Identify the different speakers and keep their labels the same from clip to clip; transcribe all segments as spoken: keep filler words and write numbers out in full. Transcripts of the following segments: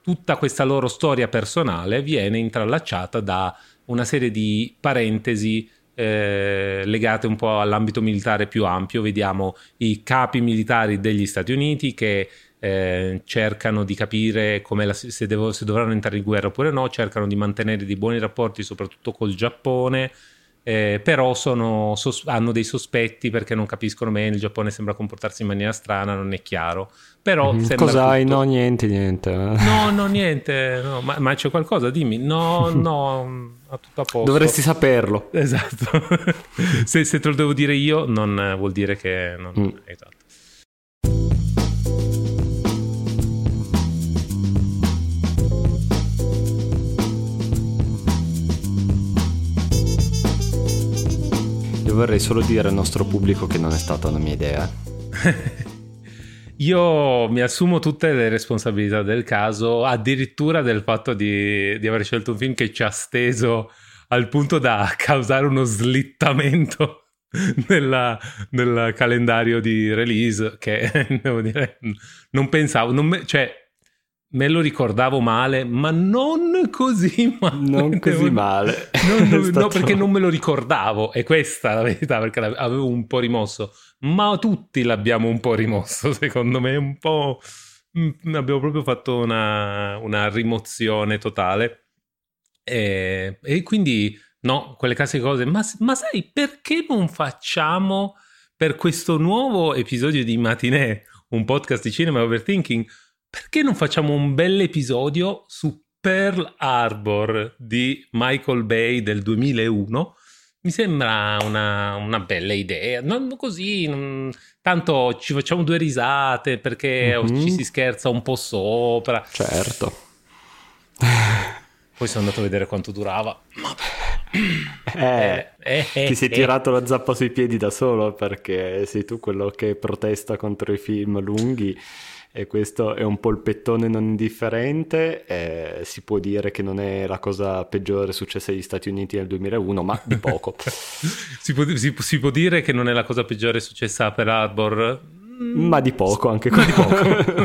Speaker 1: tutta questa loro storia personale viene intrallacciata da una serie di parentesi eh, legate un po' all'ambito militare più ampio. Vediamo i capi militari degli Stati Uniti che eh, cercano di capire come la, se, devo, se dovranno entrare in guerra oppure no, cercano di mantenere dei buoni rapporti soprattutto col Giappone. Eh, però sono, sos- hanno dei sospetti perché non capiscono bene, il Giappone sembra comportarsi in maniera strana, non è chiaro, però
Speaker 2: Mm,
Speaker 1: sembra
Speaker 2: cos'hai?
Speaker 1: tutto...
Speaker 2: No, niente, niente.
Speaker 1: no, no, niente, no, ma, ma c'è qualcosa, dimmi. No, no, a tutto a posto.
Speaker 2: Dovresti saperlo.
Speaker 1: Esatto. se, se te lo devo dire io non eh, vuol dire che non...
Speaker 2: Mm.
Speaker 1: Esatto.
Speaker 2: Io vorrei solo dire al nostro pubblico che non è stata una mia idea.
Speaker 1: Io mi assumo tutte le responsabilità del caso, addirittura del fatto di, di aver scelto un film che ci ha steso al punto da causare uno slittamento nella, nel calendario di release che, devo dire, non pensavo, non me, cioè me lo ricordavo male, ma non così male.
Speaker 2: Non così
Speaker 1: devo,
Speaker 2: male.
Speaker 1: non, non,
Speaker 2: stato...
Speaker 1: No, perché non me lo ricordavo, e questa è la verità, perché avevo un po' rimosso. Ma tutti l'abbiamo un po' rimosso, secondo me, un po'... abbiamo proprio fatto una, una rimozione totale. E, e quindi, no, quelle classiche cose. Ma, ma sai, perché non facciamo per questo nuovo episodio di Matinee, un podcast di cinema e overthinking, perché non facciamo un bel episodio su Pearl Harbor di Michael Bay del duemilauno? Mi sembra una, una bella idea, non così, non, tanto ci facciamo due risate perché mm-hmm. ci si scherza un po' sopra.
Speaker 2: Certo.
Speaker 1: Poi sono andato a vedere quanto durava.
Speaker 2: Eh, eh, eh, ti sei eh. tirato la zappa sui piedi da solo perché sei tu quello che protesta contro i film lunghi. E questo è un polpettone non indifferente. Eh, si può dire che non è la cosa peggiore successa agli Stati Uniti nel duemilauno, ma di poco.
Speaker 1: si, può, si, si può dire che non è la cosa peggiore successa a Pearl Harbor?
Speaker 2: Ma di poco, anche
Speaker 1: ma di poco.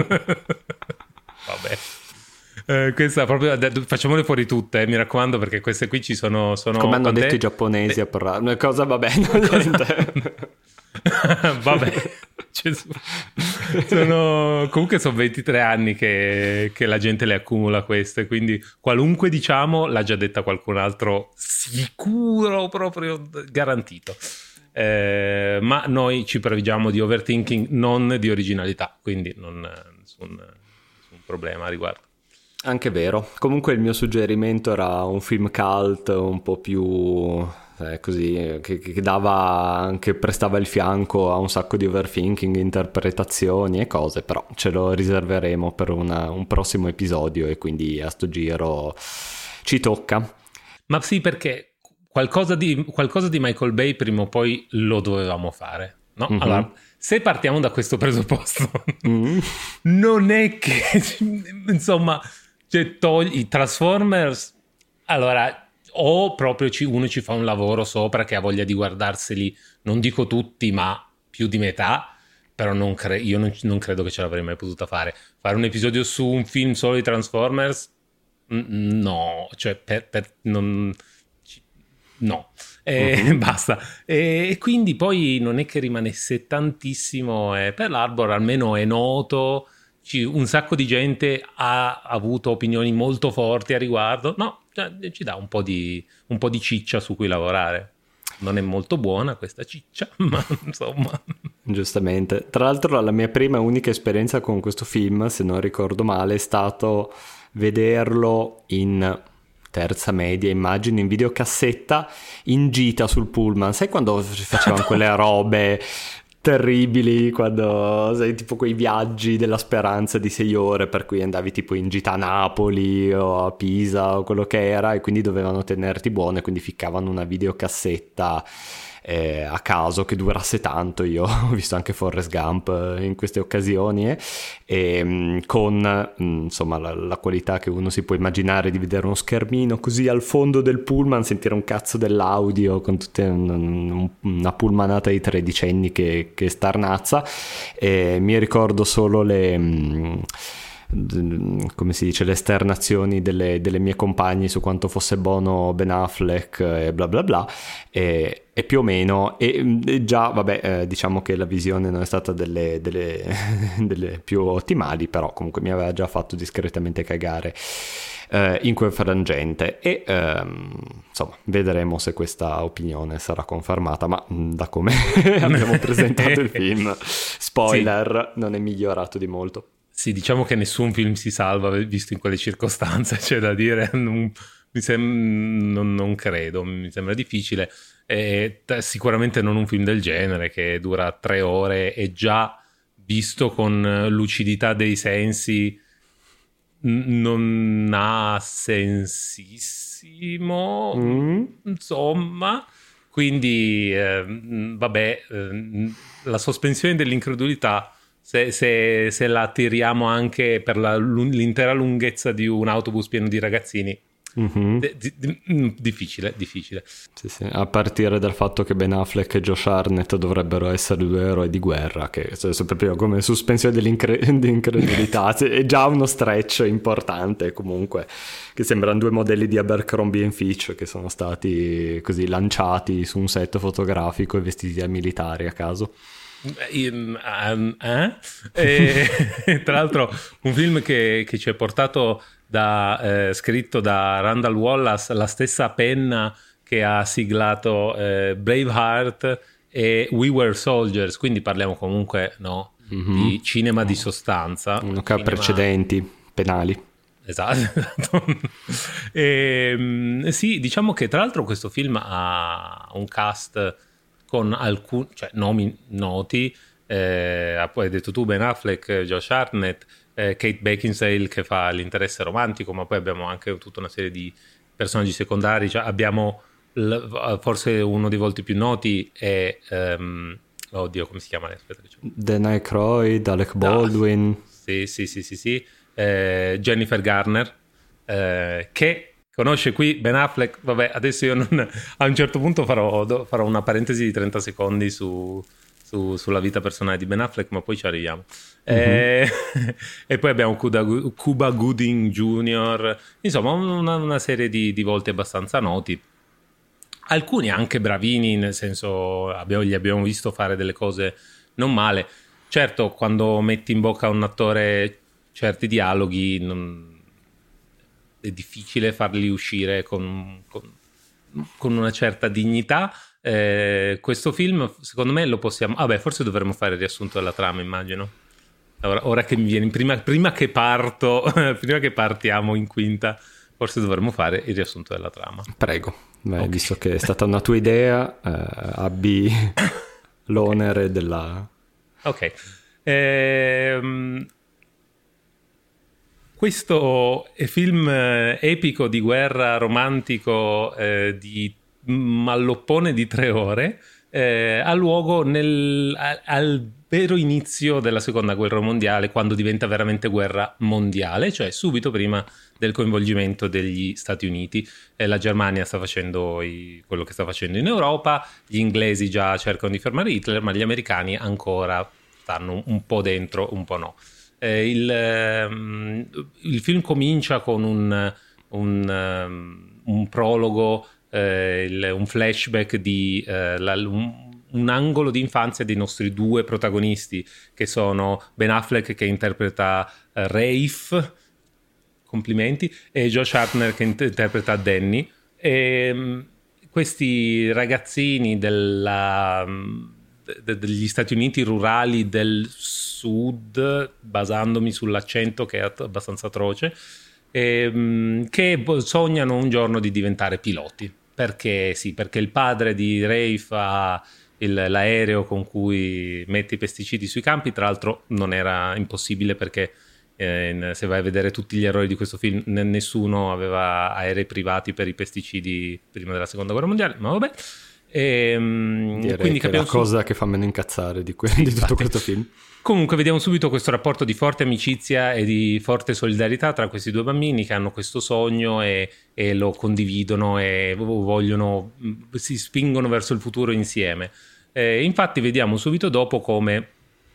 Speaker 1: Vabbè. Eh, questa proprio facciamole fuori tutte, eh, mi raccomando, perché queste qui ci sono, sono
Speaker 2: come hanno
Speaker 1: quant'è?
Speaker 2: detto i giapponesi a parlare una cosa, vabbè, non niente.
Speaker 1: Vabbè, sono, comunque sono ventitré anni che, che la gente le accumula queste, quindi qualunque diciamo l'ha già detta qualcun altro, sicuro, proprio garantito. Eh, ma noi ci prevediamo di overthinking, non di originalità, quindi non nessun, nessun problema a riguardo.
Speaker 2: Anche vero. Comunque il mio suggerimento era un film cult un po' più eh, così, che, che dava anche, prestava il fianco a un sacco di overthinking, interpretazioni e cose, però ce lo riserveremo per una, un prossimo episodio e quindi a sto giro ci tocca.
Speaker 1: Ma sì, perché qualcosa di, qualcosa di Michael Bay prima o poi lo dovevamo fare, no? Mm-hmm. Allora, se partiamo da questo presupposto, mm-hmm. non è che, insomma, cioè, togli i Transformers, allora, o proprio ci, uno ci fa un lavoro sopra che ha voglia di guardarseli, non dico tutti, ma più di metà, però non cre- io non, non credo che ce l'avrei mai potuta fare. Fare un episodio su un film solo di Transformers? No, cioè, per, per non... no, e uh-huh. basta. E quindi poi non è che rimanesse tantissimo. Eh, Pearl Harbor almeno è noto, ci, un sacco di gente ha avuto opinioni molto forti a riguardo. No, cioè, ci dà un po' di un po' di ciccia su cui lavorare. Non è molto buona questa ciccia, ma insomma.
Speaker 2: Giustamente. Tra l'altro la mia prima e unica esperienza con questo film, se non ricordo male, è stato vederlo in terza media, immagino, in videocassetta, in gita sul pullman. Sai quando facevano quelle robe terribili, quando sai, tipo quei viaggi della speranza di sei ore per cui andavi tipo in gita a Napoli o a Pisa o quello che era, e quindi dovevano tenerti buono e quindi ficcavano una videocassetta eh, a caso che durasse tanto. Io ho visto anche Forrest Gump eh, in queste occasioni eh, e mh, con mh, insomma la, la qualità che uno si può immaginare di vedere uno schermino così al fondo del pullman, sentire un cazzo dell'audio con tutta un, una pullmanata di tredicenni che, che starnazza. E mi ricordo solo le mh, come si dice, le esternazioni delle, delle mie compagne su quanto fosse buono Ben Affleck e bla bla bla, e, e più o meno, e, e già vabbè eh, diciamo che la visione non è stata delle, delle, delle più ottimali, però comunque mi aveva già fatto discretamente cagare eh, in quel frangente, e ehm, insomma vedremo se questa opinione sarà confermata, ma mh, da come abbiamo presentato il film, spoiler, sì, non è migliorato di molto.
Speaker 1: Sì, diciamo che nessun film si salva visto in quelle circostanze, c'è da dire, non, mi sem- non, non credo, mi sembra difficile, e t- sicuramente non un film del genere che dura tre ore e già visto con lucidità dei sensi n- non ha sensissimo,
Speaker 2: mm.
Speaker 1: insomma, quindi eh, vabbè, eh, la sospensione dell'incredulità, Se, se, se la tiriamo anche per la, l'intera lunghezza di un autobus pieno di ragazzini,
Speaker 2: mm-hmm.
Speaker 1: d- d- d- difficile, difficile.
Speaker 2: Sì, sì. A partire dal fatto che Ben Affleck e Josh Hartnett dovrebbero essere due eroi di guerra, che cioè, proprio come sospensione dell'incredulità è già uno stretch importante, comunque, che sembrano due modelli di Abercrombie and Fitch che sono stati così lanciati su un set fotografico e vestiti da militari a caso.
Speaker 1: In, um, eh? E, tra l'altro un film che, che ci è portato da eh, scritto da Randall Wallace, la stessa penna che ha siglato eh, Braveheart e We Were Soldiers, quindi parliamo comunque no, mm-hmm. di cinema di sostanza,
Speaker 2: uno che ha
Speaker 1: cinema...
Speaker 2: precedenti penali.
Speaker 1: Esatto. E, sì, diciamo che tra l'altro questo film ha un cast con alcuni, cioè nomi noti, eh, poi hai detto tu Ben Affleck, Josh Hartnett, eh, Kate Beckinsale che fa l'interesse romantico, ma poi abbiamo anche tutta una serie di personaggi secondari, cioè abbiamo l- forse uno dei volti più noti è um, oddio come si chiama? Aspetta,
Speaker 2: Dan Aykroyd, Alec Baldwin,
Speaker 1: ah, sì sì sì sì, sì. Eh, Jennifer Garner, eh, che conosce qui Ben Affleck. Vabbè, adesso io non, a un certo punto farò, farò una parentesi di trenta secondi su, su, sulla vita personale di Ben Affleck, ma poi ci arriviamo. Mm-hmm. E, e poi abbiamo Cuba, Cuba Gooding Junior, insomma una, una serie di, di volti abbastanza noti, alcuni anche bravini, nel senso abbiamo, li abbiamo visto fare delle cose non male. Certo, quando metti in bocca a un attore certi dialoghi non... è difficile farli uscire con, con, con una certa dignità. Eh, questo film secondo me lo possiamo, vabbè, ah forse dovremmo fare il riassunto della trama, immagino, ora, ora che mi viene prima, prima che parto prima che partiamo in quinta, forse dovremmo fare il riassunto della trama.
Speaker 2: Prego. Beh, okay. Visto che è stata una tua idea, eh, abbi l'onere okay. della
Speaker 1: ok. ehm Questo è film epico di guerra romantico eh, di malloppone di tre ore eh, ha luogo nel, a, al vero inizio della seconda guerra mondiale, quando diventa veramente guerra mondiale, cioè subito prima del coinvolgimento degli Stati Uniti. Eh, la Germania sta facendo i, quello che sta facendo in Europa, gli inglesi già cercano di fermare Hitler, ma gli americani ancora stanno un po' dentro, un po' no. Eh, il, um, il film comincia con un, un, um, un prologo, eh, il, un flashback di eh, la, un, un angolo di infanzia dei nostri due protagonisti, che sono Ben Affleck che interpreta eh, Rafe, complimenti, e Josh Hartnett che inter- interpreta Danny. E, um, questi ragazzini della... Um, degli Stati Uniti rurali del sud, basandomi sull'accento che è abbastanza atroce, e, che sognano un giorno di diventare piloti, perché sì, perché il padre di Rafe ha il, l'aereo con cui mette i pesticidi sui campi. Tra l'altro non era impossibile, perché eh, se vai a vedere tutti gli eroi di questo film, n- nessuno aveva aerei privati per i pesticidi prima della seconda guerra mondiale, ma vabbè. E, quindi
Speaker 2: che è la cosa su... che fa meno incazzare di, que- sì, di tutto questo film.
Speaker 1: Comunque vediamo subito questo rapporto di forte amicizia e di forte solidarietà tra questi due bambini che hanno questo sogno e, e lo condividono e vogliono, si spingono verso il futuro insieme. E infatti vediamo subito dopo come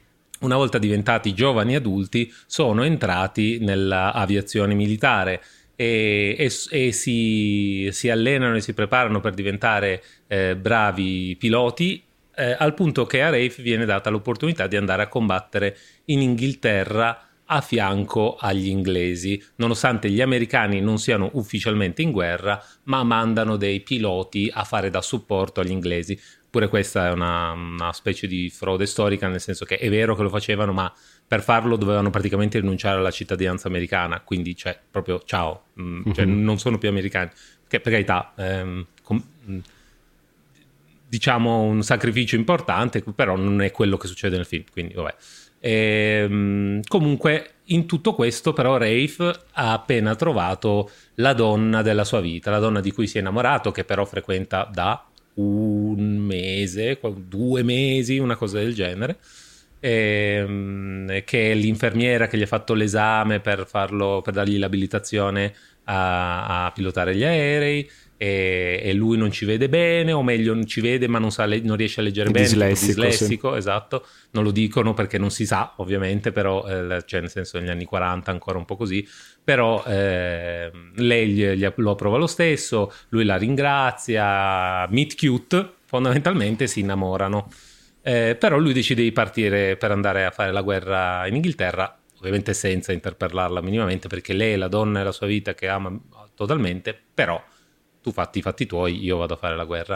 Speaker 1: una volta diventati giovani adulti, sono entrati nell'aviazione militare e, e, e si, si allenano e si preparano per diventare eh, bravi piloti, eh, al punto che a Rafe viene data l'opportunità di andare a combattere in Inghilterra a fianco agli inglesi, nonostante gli americani non siano ufficialmente in guerra, ma mandano dei piloti a fare da supporto agli inglesi. Pure questa è una, una specie di frode storica, nel senso che è vero che lo facevano, ma per farlo dovevano praticamente rinunciare alla cittadinanza americana, quindi cioè proprio ciao, mm, cioè, mm-hmm. non sono più americani, che per carità ehm, com- diciamo un sacrificio importante, però non è quello che succede nel film, quindi vabbè. E, comunque in tutto questo però Rafe ha appena trovato la donna della sua vita, la donna di cui si è innamorato, che però frequenta da un mese, due mesi, una cosa del genere, e, che è l'infermiera che gli ha fatto l'esame per farlo, per dargli l'abilitazione a, a pilotare gli aerei, e, e lui non ci vede bene, o meglio non ci vede ma non, sa, non riesce a leggere bene,
Speaker 2: dislessico,
Speaker 1: dislessico,
Speaker 2: sì.
Speaker 1: Esatto, non lo dicono perché non si sa ovviamente, però eh, cioè nel senso negli anni quaranta ancora un po' così, però eh, lei gli, gli, lo approva lo stesso, lui la ringrazia, meet cute, fondamentalmente si innamorano, eh, però lui decide di partire per andare a fare la guerra in Inghilterra, ovviamente senza interpellarla minimamente, perché lei è la donna della sua vita che ama totalmente, però tu fatti i fatti tuoi, io vado a fare la guerra.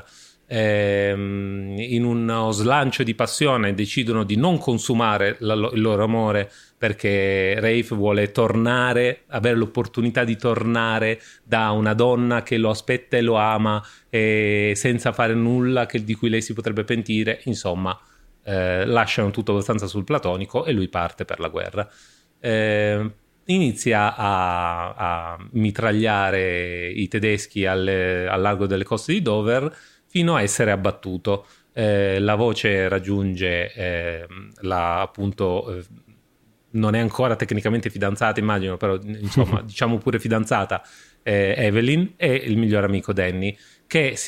Speaker 1: Ehm, in uno slancio di passione decidono di non consumare la, il loro amore, perché Rafe vuole tornare, avere l'opportunità di tornare da una donna che lo aspetta e lo ama, e senza fare nulla che, di cui lei si potrebbe pentire. Insomma, eh, lasciano tutto abbastanza sul platonico e lui parte per la guerra. Eh, inizia a, a mitragliare i tedeschi alle, al largo delle coste di Dover fino a essere abbattuto. Eh, la voce raggiunge eh, la, appunto eh, non è ancora tecnicamente fidanzata, immagino, però insomma diciamo pure fidanzata, eh, Evelyn e il miglior amico Danny, che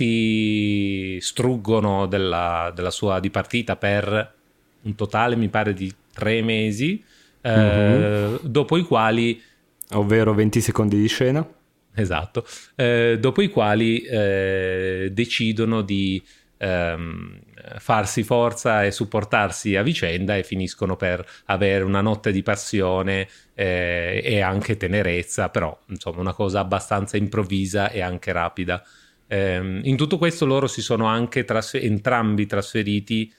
Speaker 1: si struggono della, della sua dipartita per un totale mi pare di tre mesi. Uh, mm-hmm. Dopo i quali,
Speaker 2: ovvero venti secondi di scena,
Speaker 1: esatto, uh, dopo i quali uh, decidono di um, farsi forza e supportarsi a vicenda, e finiscono per avere una notte di passione eh, e anche tenerezza, però insomma una cosa abbastanza improvvisa e anche rapida. Um, in tutto questo loro si sono anche trasfer- entrambi trasferiti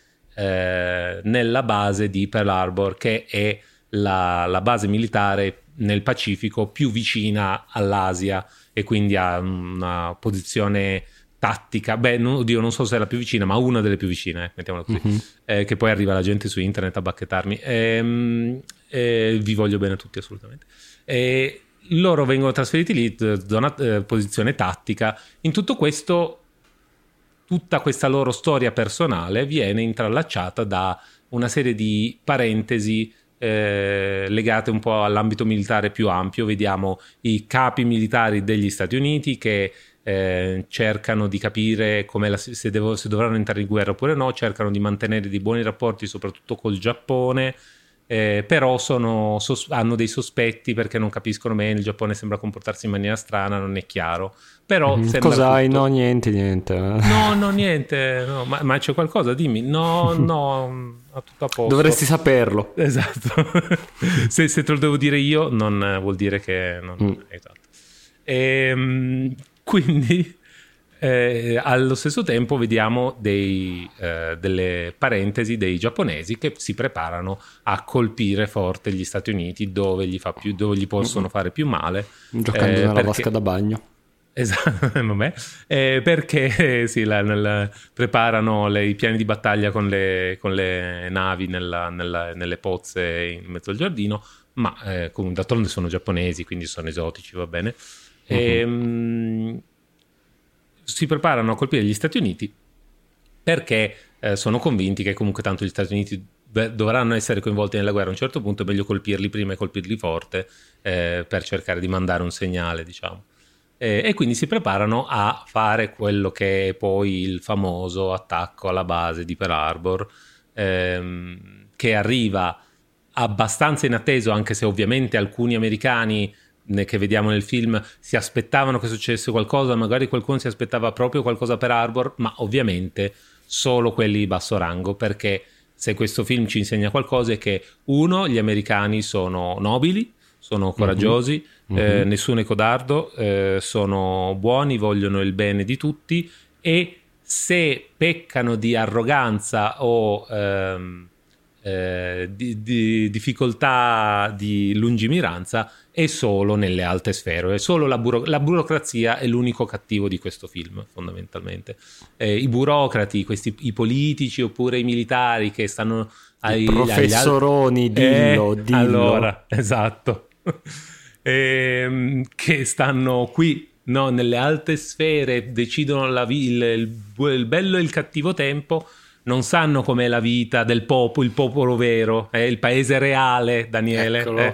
Speaker 1: eh, nella base di Pearl Harbor, che è La, la base militare nel Pacifico più vicina all'Asia, e quindi ha una posizione tattica, beh non, oddio, non so se è la più vicina, ma una delle più vicine, eh, mettiamola così, mm-hmm. eh, che poi arriva la gente su internet a bacchettarmi. E, e vi voglio bene tutti assolutamente. E loro vengono trasferiti lì, zona, eh, posizione tattica. In tutto questo, tutta questa loro storia personale viene intrallacciata da una serie di parentesi Eh, legate un po' all'ambito militare più ampio. Vediamo i capi militari degli Stati Uniti che eh, cercano di capire come la, se, devo, se dovranno entrare in guerra oppure no, cercano di mantenere dei buoni rapporti soprattutto col Giappone, eh, però sono, sos- hanno dei sospetti perché non capiscono bene, il Giappone sembra comportarsi in maniera strana, non è chiaro, però mm, sembra
Speaker 2: cos'hai?
Speaker 1: tutto...
Speaker 2: No, niente, niente.
Speaker 1: No, no, niente, no, ma, ma c'è qualcosa? Dimmi. No, no, a tutto a posto.
Speaker 2: Dovresti saperlo.
Speaker 1: Esatto. se, se te lo devo dire io, non vuol dire che... Non... Mm. Esatto. E, quindi, eh, allo stesso tempo, vediamo dei, eh, delle parentesi dei giapponesi che si preparano a colpire forte gli Stati Uniti, dove gli, fa più, dove gli possono mm. fare più male.
Speaker 2: Giocando eh, nella
Speaker 1: perché...
Speaker 2: vasca da bagno.
Speaker 1: Esatto, vabbè. Eh, perché sì, la, nel, preparano le, i piani di battaglia con le, con le navi nella, nella, nelle pozze in mezzo al giardino, ma eh, comunque d'altronde sono giapponesi, quindi sono esotici, va bene. Uh-huh. E, mh, si preparano a colpire gli Stati Uniti perché eh, sono convinti che comunque tanto gli Stati Uniti beh, dovranno essere coinvolti nella guerra a un certo punto, è meglio colpirli prima e colpirli forte eh, per cercare di mandare un segnale, diciamo. Eh, e quindi si preparano a fare quello che è poi il famoso attacco alla base di Pearl Harbor, ehm, che arriva abbastanza inatteso, anche se ovviamente alcuni americani che vediamo nel film si aspettavano che succedesse qualcosa, magari qualcuno si aspettava proprio qualcosa per Harbour, ma ovviamente solo quelli di basso rango, perché se questo film ci insegna qualcosa è che uno, gli americani sono nobili, sono coraggiosi, mm-hmm. eh, nessuno è codardo, eh, sono buoni, vogliono il bene di tutti, e se peccano di arroganza o ehm, eh, di, di difficoltà di lungimiranza è solo nelle alte sfere, è solo la, buro- la burocrazia è l'unico cattivo di questo film, fondamentalmente. Eh, i burocrati, questi, i politici oppure i militari che stanno ai,
Speaker 2: I professoroni,
Speaker 1: agli al-
Speaker 2: dillo,
Speaker 1: eh,
Speaker 2: dillo.
Speaker 1: Allora, esatto. eh, che stanno qui, no, nelle alte sfere, decidono la vi- il, il, il bello e il cattivo tempo, non sanno com'è la vita del popolo, il popolo vero, eh, il paese reale, Daniele. Eh.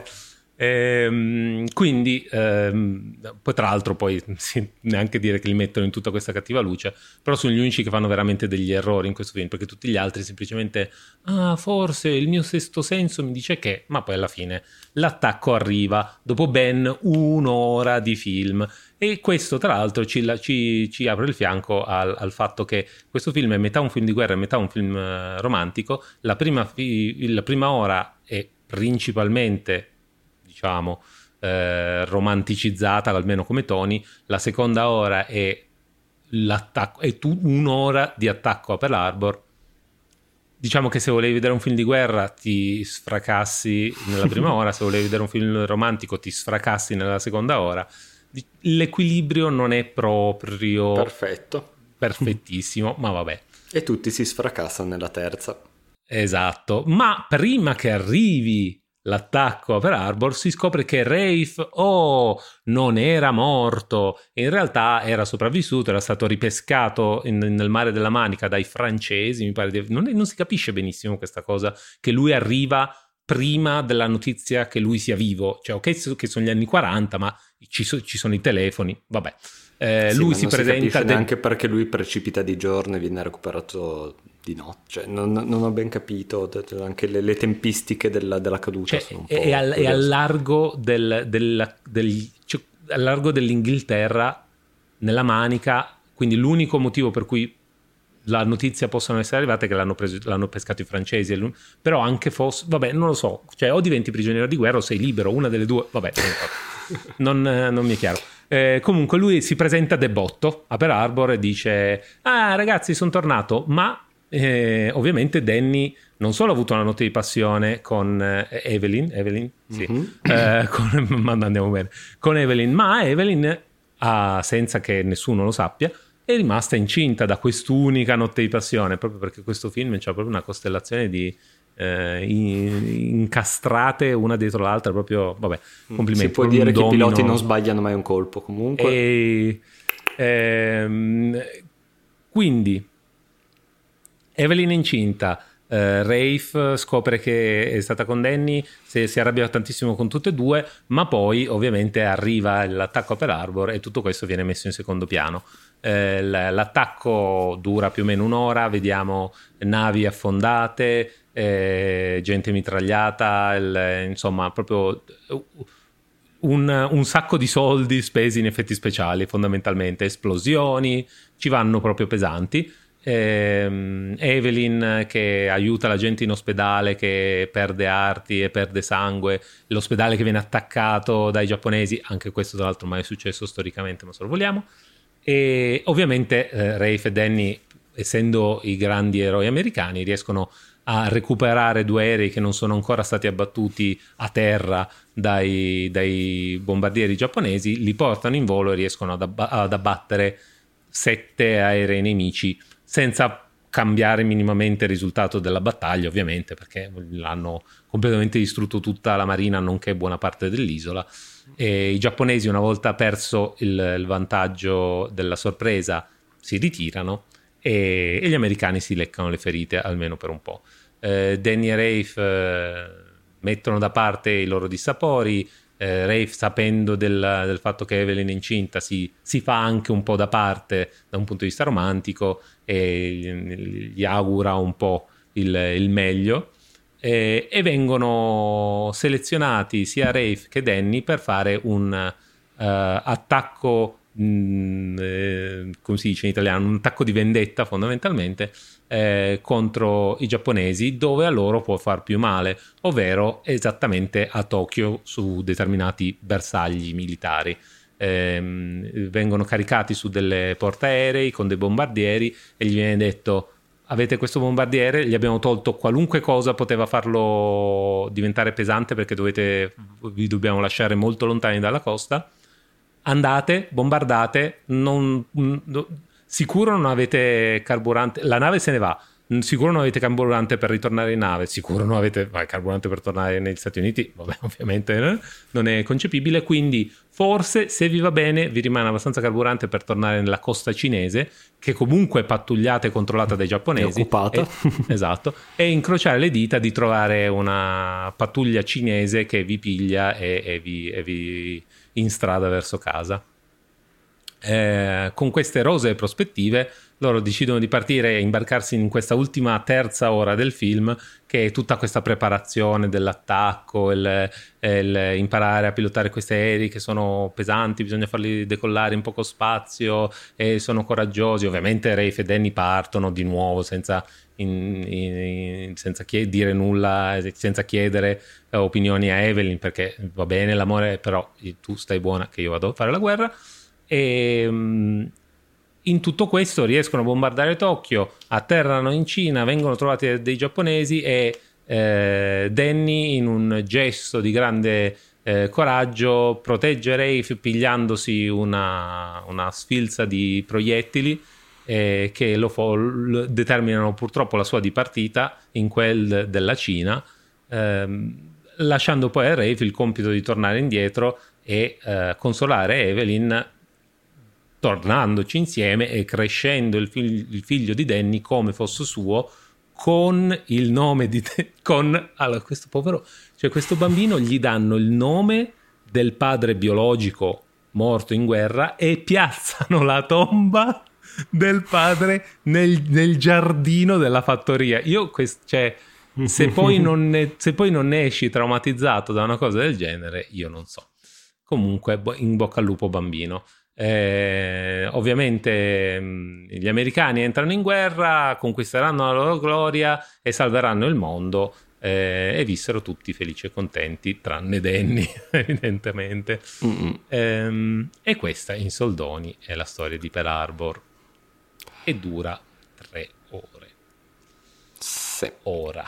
Speaker 1: Ehm, quindi ehm, poi tra l'altro poi sì, neanche dire che li mettono in tutta questa cattiva luce, però sono gli unici che fanno veramente degli errori in questo film, perché tutti gli altri semplicemente ah forse il mio sesto senso mi dice che, ma poi alla fine l'attacco arriva dopo ben un'ora di film, e questo tra l'altro ci, ci, ci apre il fianco al, al fatto che questo film è metà un film di guerra e metà un film eh, romantico. La prima, la prima ora è principalmente, diciamo, eh, romanticizzata, almeno come toni. La seconda ora è l'attacco, è tu, un'ora di attacco a Pearl Harbor. Diciamo che se volevi vedere un film di guerra ti sfracassi nella prima ora, se volevi vedere un film romantico ti sfracassi nella seconda ora. L'equilibrio non è proprio
Speaker 2: perfetto,
Speaker 1: perfettissimo, ma vabbè.
Speaker 2: E tutti si sfracassano nella terza.
Speaker 1: Esatto, ma prima che arrivi l'attacco a Pearl Harbor si scopre che Rafe oh, non era morto, in realtà era sopravvissuto, era stato ripescato in, nel mare della Manica dai francesi, mi pare di... non, non si capisce benissimo questa cosa, che lui arriva prima della notizia che lui sia vivo, cioè ok che sono gli anni quaranta, ma ci, so, ci sono i telefoni, vabbè. Eh,
Speaker 2: sì,
Speaker 1: lui
Speaker 2: ma
Speaker 1: si
Speaker 2: non
Speaker 1: presenta
Speaker 2: si capisce
Speaker 1: de...
Speaker 2: neanche perché lui precipita di giorno e viene recuperato di notte, cioè non, non ho ben capito, anche le, le tempistiche della, della caduta,
Speaker 1: cioè,
Speaker 2: sono un
Speaker 1: è,
Speaker 2: po'
Speaker 1: è, al, è al largo del, del, del, cioè, al largo dell'Inghilterra, nella Manica, quindi l'unico motivo per cui la notizia possono essere arrivate è che l'hanno, preso, l'hanno pescato i francesi, però anche fosse, vabbè, non lo so, cioè o diventi prigioniero di guerra o sei libero, una delle due, vabbè, non, non mi è chiaro. Eh, comunque lui si presenta debotto a Pearl Harbor e dice ah ragazzi sono tornato, ma eh, ovviamente Danny non solo ha avuto una notte di passione con eh, Evelyn, Evelyn sì, mm-hmm. eh, con, ma andiamo bene, con Evelyn, ma Evelyn ha, senza che nessuno lo sappia, è rimasta incinta da quest'unica notte di passione, proprio perché questo film c'ha proprio una costellazione di eh, incastrate una dietro l'altra, proprio vabbè, complimenti.
Speaker 2: Si può dire che i piloti non sbagliano mai un colpo comunque.
Speaker 1: E, ehm, quindi Evelyn è incinta, Uh, Rafe scopre che è stata con Danny, si, si arrabbia tantissimo con tutte e due, ma poi ovviamente arriva l'attacco a Pearl Harbor e tutto questo viene messo in secondo piano. Uh, l'attacco dura più o meno un'ora, vediamo navi affondate, eh, gente mitragliata, il, insomma proprio un, un sacco di soldi spesi in effetti speciali, fondamentalmente esplosioni, ci vanno proprio pesanti. Evelyn che aiuta la gente in ospedale che perde arti e perde sangue, l'ospedale che viene attaccato dai giapponesi, anche questo tra l'altro mai è successo storicamente ma sorvoliamo, e ovviamente eh, Rafe e Danny, essendo i grandi eroi americani, riescono a recuperare due aerei che non sono ancora stati abbattuti a terra dai, dai bombardieri giapponesi, li portano in volo e riescono ad, abba- ad abbattere sette aerei nemici senza cambiare minimamente il risultato della battaglia, ovviamente, perché l'hanno completamente distrutto tutta la marina, nonché buona parte dell'isola. E i giapponesi, una volta perso il, il vantaggio della sorpresa, si ritirano e, e gli americani si leccano le ferite, almeno per un po'. Eh, Danny e Rafe eh, mettono da parte i loro dissapori. Eh, Rafe, sapendo del, del fatto che Evelyn è incinta, si, si fa anche un po' da parte da un punto di vista romantico e gli, gli augura un po' il, il meglio, eh, e vengono selezionati sia Rafe che Danny per fare un uh, attacco, mh, eh, come si dice in italiano, un attacco di vendetta fondamentalmente eh, contro i giapponesi, dove a loro può far più male, ovvero esattamente a Tokyo su determinati bersagli militari. Eh, vengono caricati su delle portaerei con dei bombardieri e gli viene detto: avete questo bombardiere, gli abbiamo tolto qualunque cosa poteva farlo diventare pesante perché dovete, vi dobbiamo lasciare molto lontani dalla costa, andate, bombardate, non, no, sicuro non avete carburante, la nave se ne va, sicuro non avete carburante per ritornare in nave, sicuro non avete vai, carburante per tornare negli Stati Uniti, vabbè, ovviamente eh? non è concepibile, quindi forse se vi va bene vi rimane abbastanza carburante per tornare nella costa cinese, che comunque è pattugliata e controllata dai giapponesi,
Speaker 2: è occupata.
Speaker 1: E, esatto, e incrociare le dita di trovare una pattuglia cinese che vi piglia e, e, vi, e vi in strada verso casa. Eh, con queste rosee prospettive loro decidono di partire e imbarcarsi in questa ultima terza ora del film, che è tutta questa preparazione dell'attacco, il, il imparare a pilotare questi aerei che sono pesanti, bisogna farli decollare in poco spazio e sono coraggiosi. Ovviamente Rafe e Danny partono di nuovo senza, in, in, senza chied- dire nulla, senza chiedere eh, opinioni a Evelyn, perché va bene l'amore, però tu stai buona che io vado a fare la guerra. E in tutto questo riescono a bombardare Tokyo, atterrano in Cina, vengono trovati dei giapponesi e eh, Danny, in un gesto di grande eh, coraggio, protegge Rafe pigliandosi una, una sfilza di proiettili eh, che lo, lo determinano purtroppo la sua dipartita in quel della Cina, ehm, lasciando poi a Rafe il compito di tornare indietro e eh, consolare Evelyn, tornandoci insieme e crescendo il, fig- il figlio di Danny come fosse suo, con il nome di De- con allora questo povero, cioè questo bambino gli danno il nome del padre biologico morto in guerra e piazzano la tomba del padre nel, nel giardino della fattoria. Io quest- cioè se poi non ne, se poi non ne esci traumatizzato da una cosa del genere, io non so. Comunque in bocca al lupo bambino. Eh, ovviamente mh, gli americani entrano in guerra, conquisteranno la loro gloria e salveranno il mondo, eh, e vissero tutti felici e contenti tranne Danny evidentemente. ehm, e questa in soldoni è la storia di Pearl Harbor e dura tre ore.
Speaker 2: Sì.
Speaker 1: Ora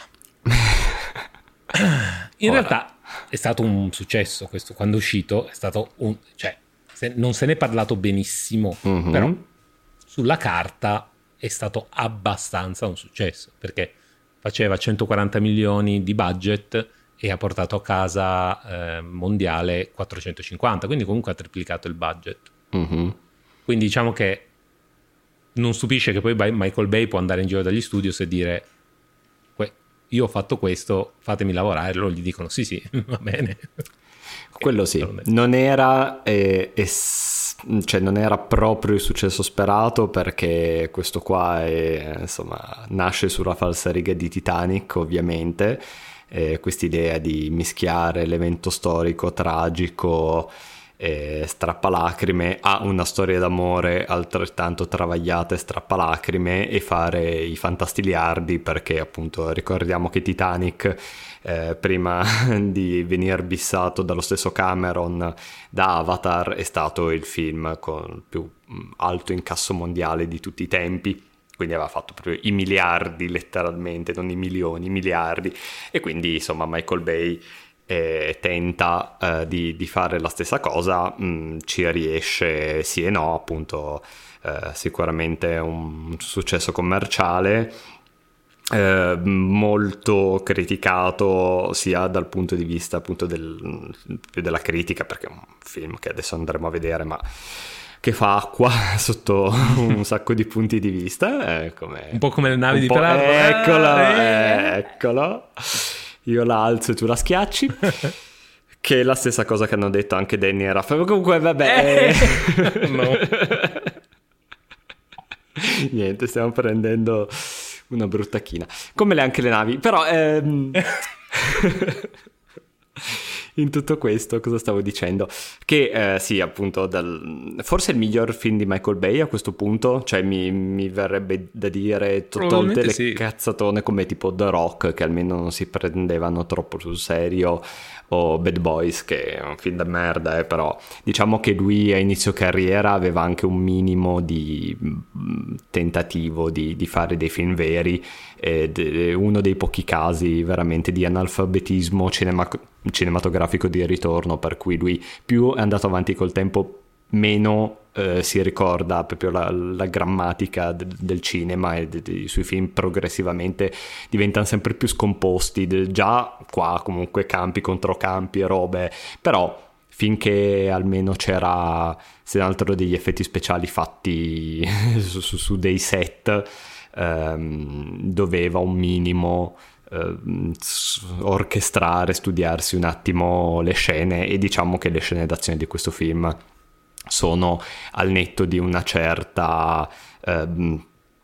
Speaker 1: in
Speaker 2: Ora.
Speaker 1: realtà è stato un successo questo, quando è uscito è stato un, cioè se, non se ne è parlato benissimo, mm-hmm. però sulla carta è stato abbastanza un successo, perché faceva centoquaranta milioni di budget e ha portato a casa eh, mondiale quattrocentocinquanta, quindi comunque ha triplicato il budget. Mm-hmm. Quindi diciamo che non stupisce che poi Michael Bay può andare in giro dagli studios e dire: io ho fatto questo, fatemi lavorare. Loro gli dicono sì sì, va bene.
Speaker 2: Quello sì, non era eh, es- cioè non era proprio il successo sperato, perché questo qua è, insomma, nasce sulla falsariga di Titanic, ovviamente, eh, quest'idea di mischiare l'evento storico tragico e strappalacrime a una storia d'amore altrettanto travagliata e strappalacrime e fare i fantastiliardi, perché appunto ricordiamo che Titanic eh, prima di venire bissato dallo stesso Cameron da Avatar è stato il film con il più alto incasso mondiale di tutti i tempi, quindi aveva fatto proprio i miliardi letteralmente, non i milioni, i miliardi, e quindi insomma Michael Bay E tenta eh, di, di fare la stessa cosa, mh, ci riesce sì e no, appunto eh, sicuramente un successo commerciale, eh, molto criticato sia dal punto di vista appunto del, più della critica, perché è un film che adesso andremo a vedere ma che fa acqua sotto un sacco di punti di vista, eh, come,
Speaker 1: un po' come le navi di Pearl Harbor.
Speaker 2: Eccolo, eh, eccolo. Io la alzo e tu la schiacci. Che è la stessa cosa che hanno detto anche Danny e Raffaele. Comunque vabbè,
Speaker 1: no.
Speaker 2: Niente, stiamo prendendo una brutta china, come le anche le navi, però ehm... in tutto questo cosa stavo dicendo? Che eh, sì, appunto dal... forse il miglior film di Michael Bay a questo punto, cioè mi, mi verrebbe da dire to- tolte le
Speaker 1: sì.
Speaker 2: cazzatone come tipo The Rock, che almeno non si prendevano troppo sul serio, o Bad Boys, che è un film da merda, eh, però diciamo che lui a inizio carriera aveva anche un minimo di mh, tentativo di, di fare dei film veri, ed è uno dei pochi casi veramente di analfabetismo cinema- cinematografico di ritorno, per cui lui più è andato avanti col tempo meno eh, si ricorda proprio la, la grammatica de, del cinema, e de, de, i suoi film progressivamente diventano sempre più scomposti, de, già qua comunque campi contro campi e robe, però finché almeno c'era, se non altro, degli effetti speciali fatti su, su, su dei set, ehm, doveva un minimo Uh, orchestrare, studiarsi un attimo le scene, e diciamo che le scene d'azione di questo film sono al netto di una certa uh,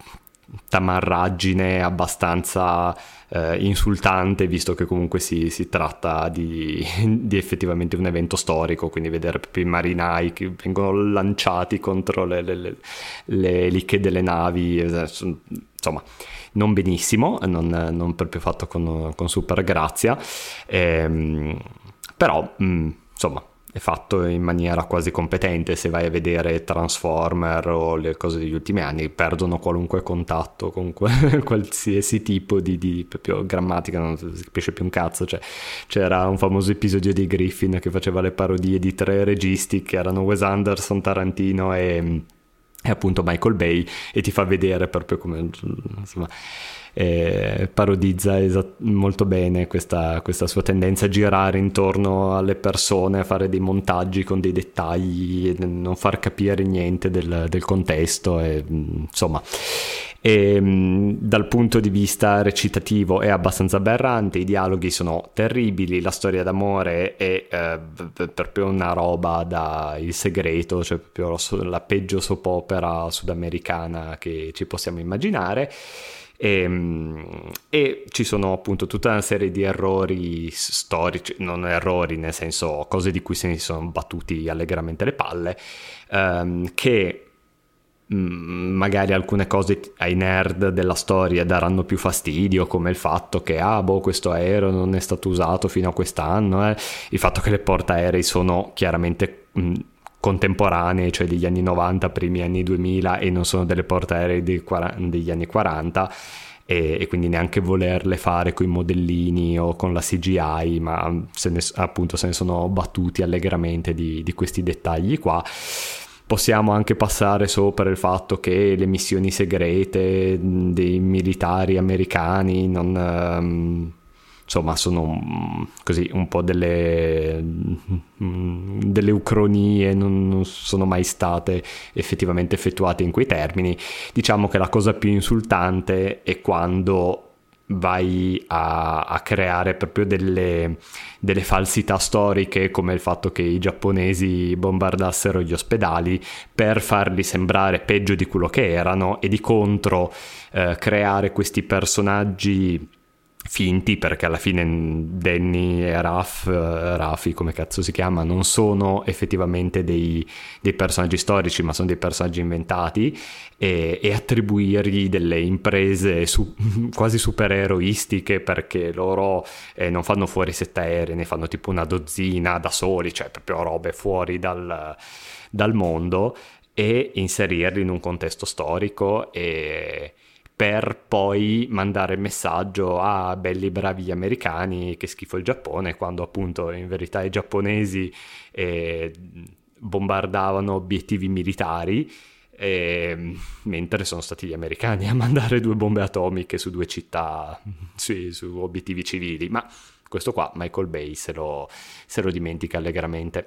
Speaker 2: tamarraggine abbastanza uh, insultante, visto che comunque si, si tratta di, di effettivamente un evento storico, quindi vedere proprio i marinai che vengono lanciati contro le, le, le, le eliche delle navi, insomma non benissimo, non, non proprio fatto con, con super grazia, ehm, però mh, insomma è fatto in maniera quasi competente. Se vai a vedere Transformer o le cose degli ultimi anni, perdono qualunque contatto con qualsiasi tipo di, di proprio grammatica, non si capisce più un cazzo. Cioè, c'era un famoso episodio di Griffin che faceva le parodie di tre registi che erano Wes Anderson, Tarantino e è appunto Michael Bay, e ti fa vedere proprio come, insomma, eh, parodizza esat- molto bene questa, questa sua tendenza a girare intorno alle persone, a fare dei montaggi con dei dettagli e non far capire niente del, del contesto, e, insomma, e, dal punto di vista recitativo è abbastanza aberrante, i dialoghi sono terribili, la storia d'amore è eh, proprio una roba da Il Segreto, cioè proprio la peggio soap opera sudamericana che ci possiamo immaginare. E, e ci sono appunto tutta una serie di errori storici, non errori nel senso cose di cui se ne sono battuti allegramente le palle, ehm, che magari alcune cose ai nerd della storia daranno più fastidio, come il fatto che ah boh questo aereo non è stato usato fino a quest'anno, eh. il fatto che le portaerei sono chiaramente mh, contemporanee, cioè degli anni novanta, primi anni duemila, e non sono delle portaerei dei quaranta, degli anni quaranta, e, e quindi neanche volerle fare con i modellini o con la C G I, ma se ne, appunto se ne sono battuti allegramente di, di questi dettagli qua. Possiamo anche passare sopra il fatto che le missioni segrete dei militari americani non, um, insomma, sono così un po' delle, delle ucronie, non, non sono mai state effettivamente effettuate in quei termini. Diciamo che la cosa più insultante è quando vai a, a creare proprio delle, delle falsità storiche, come il fatto che i giapponesi bombardassero gli ospedali per farli sembrare peggio di quello che erano, e di contro eh, creare questi personaggi finti, perché alla fine Danny e Raf, Rafi come cazzo si chiama, non sono effettivamente dei, dei personaggi storici, ma sono dei personaggi inventati, e, e attribuirgli delle imprese su, quasi supereroistiche, perché loro eh, non fanno fuori sette aerei, ne fanno tipo una dozzina da soli, cioè proprio robe fuori dal, dal mondo, e inserirli in un contesto storico, e per poi mandare il messaggio a ah, belli bravi gli americani, che schifo il Giappone, quando appunto in verità i giapponesi eh, bombardavano obiettivi militari, eh, mentre sono stati gli americani a mandare due bombe atomiche su due città, sì, su obiettivi civili. Ma questo qua Michael Bay se lo, se lo dimentica allegramente.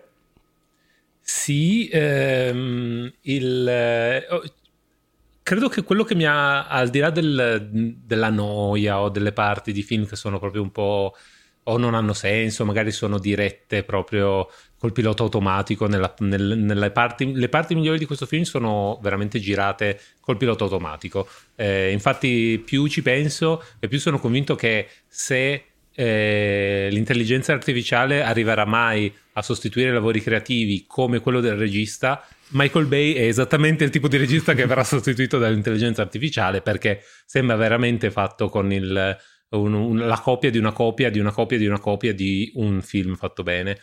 Speaker 1: Sì, ehm, il... Eh, credo che quello che mi ha, al di là del, della noia o delle parti di film che sono proprio un po' o non hanno senso, magari sono dirette proprio col pilota automatico. Nella, nel, nelle parti, le parti migliori di questo film sono veramente girate col pilota automatico. Eh, infatti più ci penso e più sono convinto che se eh, l'intelligenza artificiale arriverà mai a sostituire lavori creativi come quello del regista, Michael Bay è esattamente il tipo di regista che verrà sostituito dall'intelligenza artificiale, perché sembra veramente fatto con il, un, un, la copia di una copia di una copia di una copia di un film fatto bene.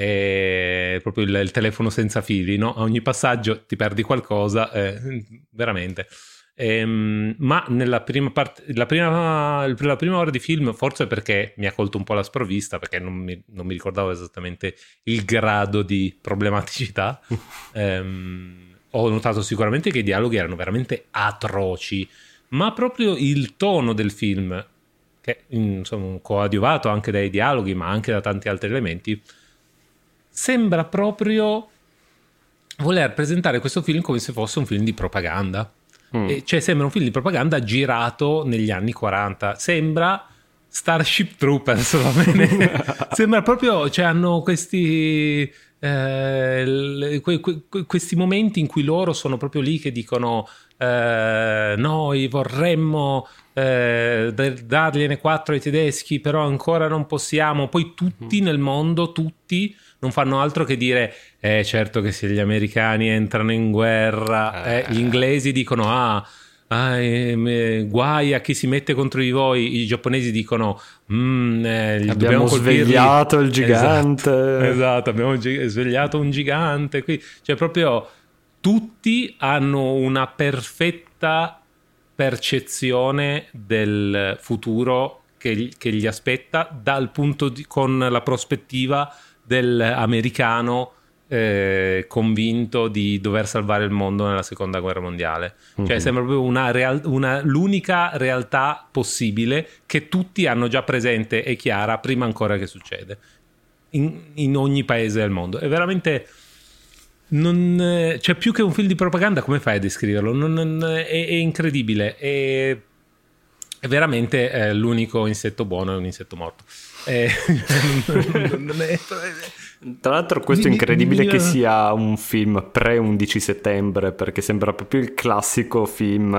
Speaker 1: È proprio il, il telefono senza fili, no? A ogni passaggio ti perdi qualcosa, eh, veramente. Ehm, ma nella prima parte, la prima, la prima ora di film, forse perché mi ha colto un po' la sprovvista, perché non mi, non mi ricordavo esattamente il grado di problematicità, ehm, ho notato sicuramente che i dialoghi erano veramente atroci, ma proprio il tono del film, che insomma coadiuvato anche dai dialoghi ma anche da tanti altri elementi, sembra proprio voler presentare questo film come se fosse un film di propaganda. Mm. E cioè sembra un film di propaganda girato negli anni quaranta. Sembra Starship Troopers, va bene? Sembra proprio, cioè hanno questi eh, que, que, questi momenti in cui loro sono proprio lì che dicono eh, noi vorremmo eh, dargliene quattro ai tedeschi, però ancora non possiamo. Poi tutti mm. nel mondo, tutti non fanno altro che dire eh certo che se gli americani entrano in guerra, eh, gli inglesi dicono ah, ah eh, eh, guai a chi si mette contro di voi, i giapponesi dicono mm, eh,
Speaker 2: abbiamo svegliato il gigante,
Speaker 1: esatto, esatto abbiamo gi- svegliato un gigante qui. Cioè proprio tutti hanno una perfetta percezione del futuro che, che gli aspetta dal punto di, con la prospettiva dell'americano eh, convinto di dover salvare il mondo nella seconda guerra mondiale. Cioè mm-hmm. sembra proprio una real- una, l'unica realtà possibile che tutti hanno già presente e chiara prima ancora che succede in, in ogni paese del mondo. È veramente non, cioè più che un film di propaganda, come fai a descriverlo? Non, non, è, è incredibile, è, è veramente eh, l'unico insetto buono è un insetto morto. Eh, non, non è...
Speaker 2: Tra l'altro questo è incredibile che sia un film pre undici settembre, perché sembra proprio il classico film,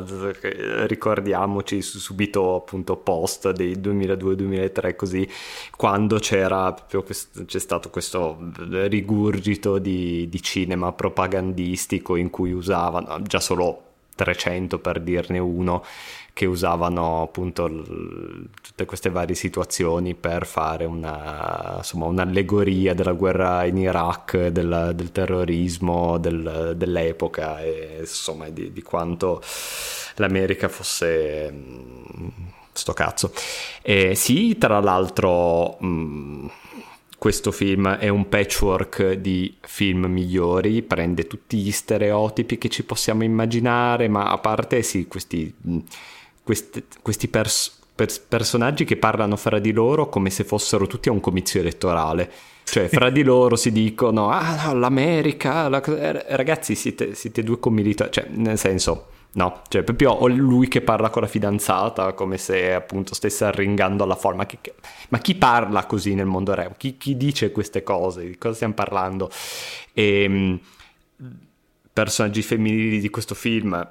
Speaker 2: eh, ricordiamoci subito appunto post dei duemiladue duemilatré, così, quando c'era proprio questo, c'è stato questo rigurgito di, di cinema propagandistico in cui usavano già solo trecento per dirne uno, che usavano appunto l- tutte queste varie situazioni per fare una, insomma, un'allegoria della guerra in Iraq, del, del terrorismo del, dell'epoca e insomma di, di quanto l'America fosse mh, sto cazzo. E sì, tra l'altro mh, questo film è un patchwork di film migliori, prende tutti gli stereotipi che ci possiamo immaginare, ma a parte sì, questi, questi, questi pers- pers- personaggi che parlano fra di loro come se fossero tutti a un comizio elettorale. Cioè fra di loro si dicono ah no, l'America, la... ragazzi siete, siete due commilitoni, cioè nel senso... No, cioè proprio lui che parla con la fidanzata come se appunto stesse arringando alla forma. Che, che, ma chi parla così nel mondo reale? Chi, chi dice queste cose? Di cosa stiamo parlando? E mh, personaggi femminili di questo film,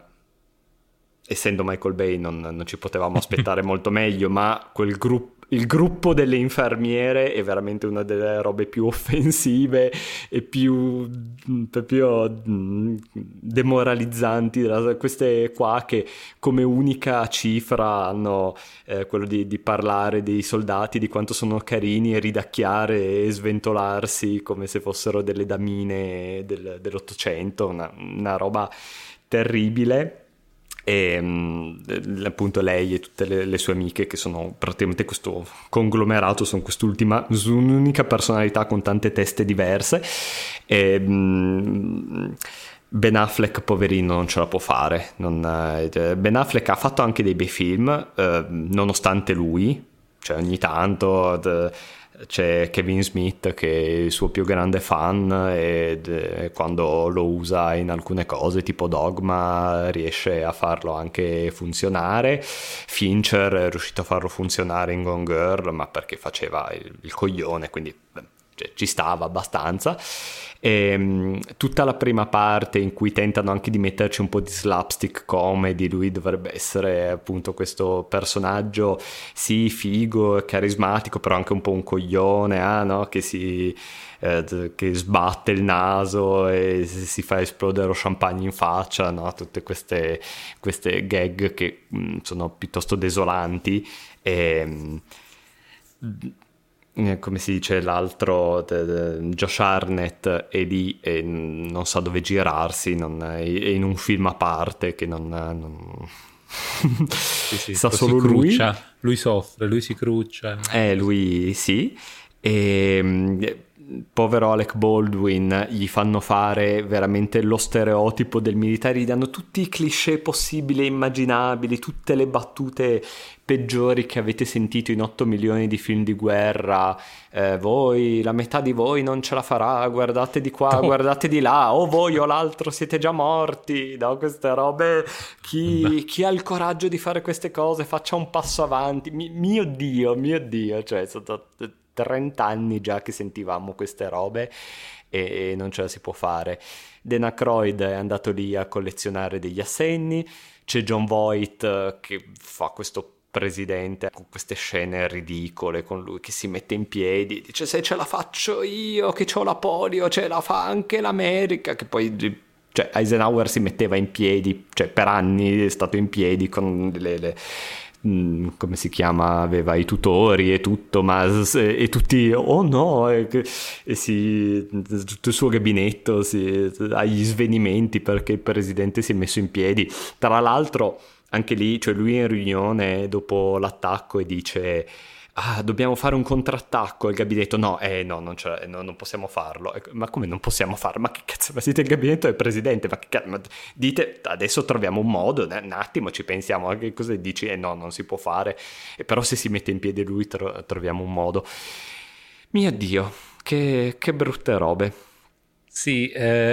Speaker 2: essendo Michael Bay non, non ci potevamo aspettare molto meglio, ma quel gruppo il gruppo delle infermiere è veramente una delle robe più offensive e più proprio demoralizzanti, queste qua che come unica cifra hanno eh, quello di, di parlare dei soldati, di quanto sono carini e ridacchiare e sventolarsi come se fossero delle damine del, dell'Ottocento, una, una roba terribile. E mh, appunto lei e tutte le, le sue amiche, che sono praticamente questo conglomerato, sono quest'ultima un'unica personalità con tante teste diverse. E mh, Ben Affleck poverino non ce la può fare, non, eh, Ben Affleck ha fatto anche dei bei film, eh, nonostante lui, cioè ogni tanto eh, c'è Kevin Smith che è il suo più grande fan ed eh, quando lo usa in alcune cose tipo Dogma riesce a farlo anche funzionare. Fincher è riuscito a farlo funzionare in Gone Girl, ma perché faceva il, il coglione, quindi beh, cioè, ci stava abbastanza. E, um, tutta la prima parte in cui tentano anche di metterci un po' di slapstick comedy, lui dovrebbe essere appunto questo personaggio sì figo e carismatico però anche un po' un coglione, ah, no? che si eh, che sbatte il naso e si fa esplodere lo champagne in faccia, no? Tutte queste, queste gag che mh, sono piuttosto desolanti. E mh, come si dice l'altro, Josh Hartnett è lì e non sa dove girarsi, non, è in un film a parte che non, non...
Speaker 1: sì, sì,
Speaker 2: sa solo lui.
Speaker 1: Lui soffre, lui si cruccia.
Speaker 2: Eh, lui sì. E povero Alec Baldwin gli fanno fare veramente lo stereotipo del militare, gli danno tutti i cliché possibili e immaginabili, tutte le battute peggiori che avete sentito in otto milioni di film di guerra. Eh, voi, la metà di voi non ce la farà, guardate di qua, no. guardate di là, o voi o l'altro siete già morti, no? Queste robe, chi, chi ha il coraggio di fare queste cose faccia un passo avanti. Mi, mio Dio, mio Dio, cioè sono trenta anni già che sentivamo queste robe e non ce la si può fare. Dan Aykroyd è andato lì a collezionare degli assegni, c'è Jon Voight che fa questo presidente con queste scene ridicole con lui che si mette in piedi, dice se ce la faccio io che c'ho la polio ce la fa anche l'America, che poi cioè Eisenhower si metteva in piedi, cioè per anni è stato in piedi con le, le come si chiama, aveva i tutori e tutto, ma e tutti oh no e, e si tutto il suo gabinetto si, ha gli svenimenti perché il presidente si è messo in piedi. Tra l'altro anche lì, cioè lui è in riunione dopo l'attacco e dice ah, dobbiamo fare un contrattacco, il gabinetto no, eh no, non, ce no, non possiamo farlo. Ma come non possiamo farlo? Ma che cazzo, ma siete il gabinetto del presidente, ma che cazzo, ma dite adesso troviamo un modo, un attimo ci pensiamo, che cosa dici? Eh no, non si può fare, e però se si mette in piedi lui tro- troviamo un modo. Mio Dio, che, che brutte robe.
Speaker 1: Sì, eh...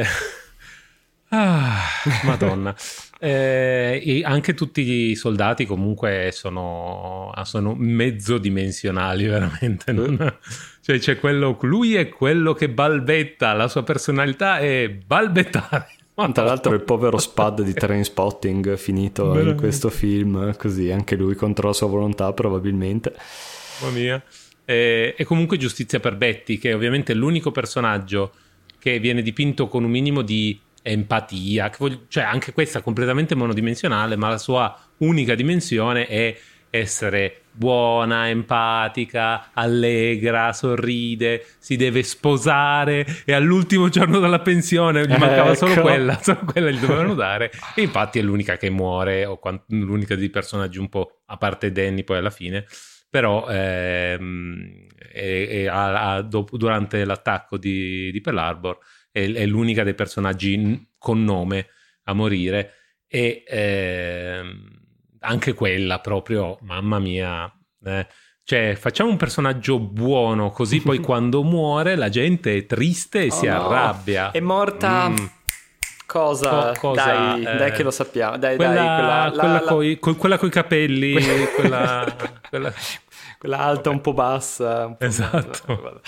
Speaker 1: ah, Madonna. Eh, e anche tutti i soldati comunque sono, sono mezzodimensionali veramente, non... cioè c'è quello, lui è quello che balbetta, la sua personalità è balbettare.
Speaker 2: Tra l'altro il povero Spud di Trainspotting finito veramente in questo film così, anche lui contro la sua volontà probabilmente.
Speaker 1: Mamma mia. E, e comunque giustizia per Betty, che è ovviamente l'unico personaggio che viene dipinto con un minimo di empatia, che voglio, cioè anche questa completamente monodimensionale, ma la sua unica dimensione è essere buona, empatica, allegra, sorride, si deve sposare e all'ultimo giorno della pensione gli mancava
Speaker 2: ecco.
Speaker 1: solo quella, solo quella gli dovevano dare, e infatti è l'unica che muore, o quant- l'unica dei personaggi un po', a parte Danny poi alla fine, però ehm, è, è, a, a, dopo, durante l'attacco di, di Pearl Harbor è, è l'unica dei personaggi con nome a morire, e ehm, anche quella proprio, mamma mia, eh. Cioè facciamo un personaggio buono così poi quando muore la gente è triste e oh si no. arrabbia.
Speaker 2: È morta... Mm. Cosa? Co- cosa? Dai, eh, dai che lo sappiamo. Dai,
Speaker 1: quella,
Speaker 2: dai, quella,
Speaker 1: quella,
Speaker 2: la,
Speaker 1: coi, la... Con, quella coi capelli, quella, quella...
Speaker 2: quella alta, vabbè. un po' bassa. Un po'
Speaker 1: esatto.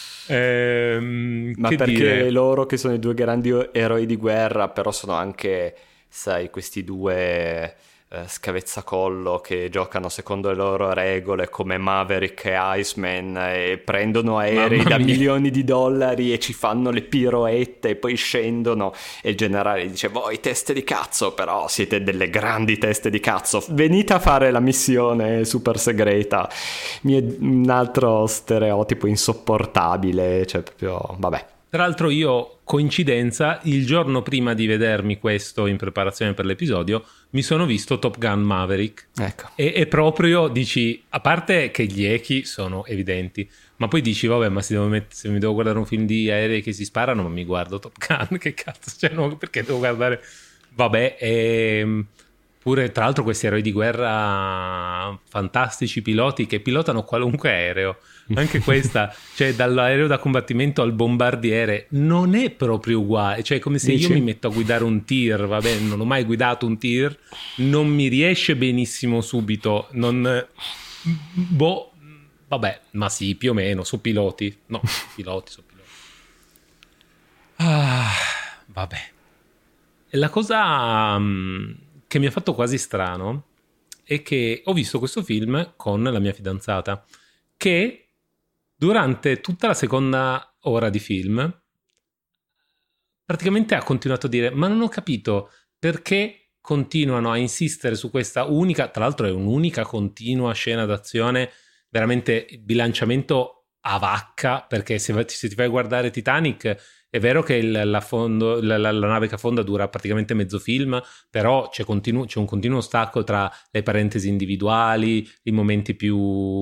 Speaker 1: Ehm,
Speaker 2: Ma perché
Speaker 1: dire?
Speaker 2: loro che sono i due grandi eroi di guerra, però sono anche, sai, questi due... scavezzacollo che giocano secondo le loro regole come Maverick e Iceman e prendono aerei da milioni di dollari e ci fanno le piroette e poi scendono e il generale dice voi teste di cazzo però siete delle grandi teste di cazzo, venite a fare la missione super segreta. Un altro stereotipo insopportabile, cioè proprio vabbè.
Speaker 1: Tra l'altro io, coincidenza, il giorno prima di vedermi questo in preparazione per l'episodio, mi sono visto Top Gun Maverick.
Speaker 2: Ecco.
Speaker 1: E, e proprio dici, a parte che gli echi sono evidenti, ma poi dici, vabbè, ma se, devo met- se mi devo guardare un film di aerei che si sparano, ma mi guardo Top Gun, che cazzo, cioè no, perché devo guardare... Vabbè, ehm... Pure, tra l'altro, questi eroi di guerra fantastici, piloti che pilotano qualunque aereo. Anche questa, cioè dall'aereo da combattimento al bombardiere, non è proprio uguale. Cioè, come se
Speaker 2: Dici?
Speaker 1: io mi metto a guidare un tir, va bene, non ho mai guidato un tir, non mi riesce benissimo subito. Non... Boh, vabbè, ma sì, più o meno, sono piloti. No, piloti, sono piloti. Ah, vabbè. E la cosa... Um, che mi ha fatto quasi strano è che ho visto questo film con la mia fidanzata, che durante tutta la seconda ora di film praticamente ha continuato a dire: ma non ho capito perché continuano a insistere su questa unica, tra l'altro è un'unica continua scena d'azione, veramente bilanciamento a vacca, perché se, se ti vai a guardare Titanic è vero che il, la, fondo, la, la, la nave che affonda dura praticamente mezzo film, però c'è, continu- c'è un continuo stacco tra le parentesi individuali, i momenti più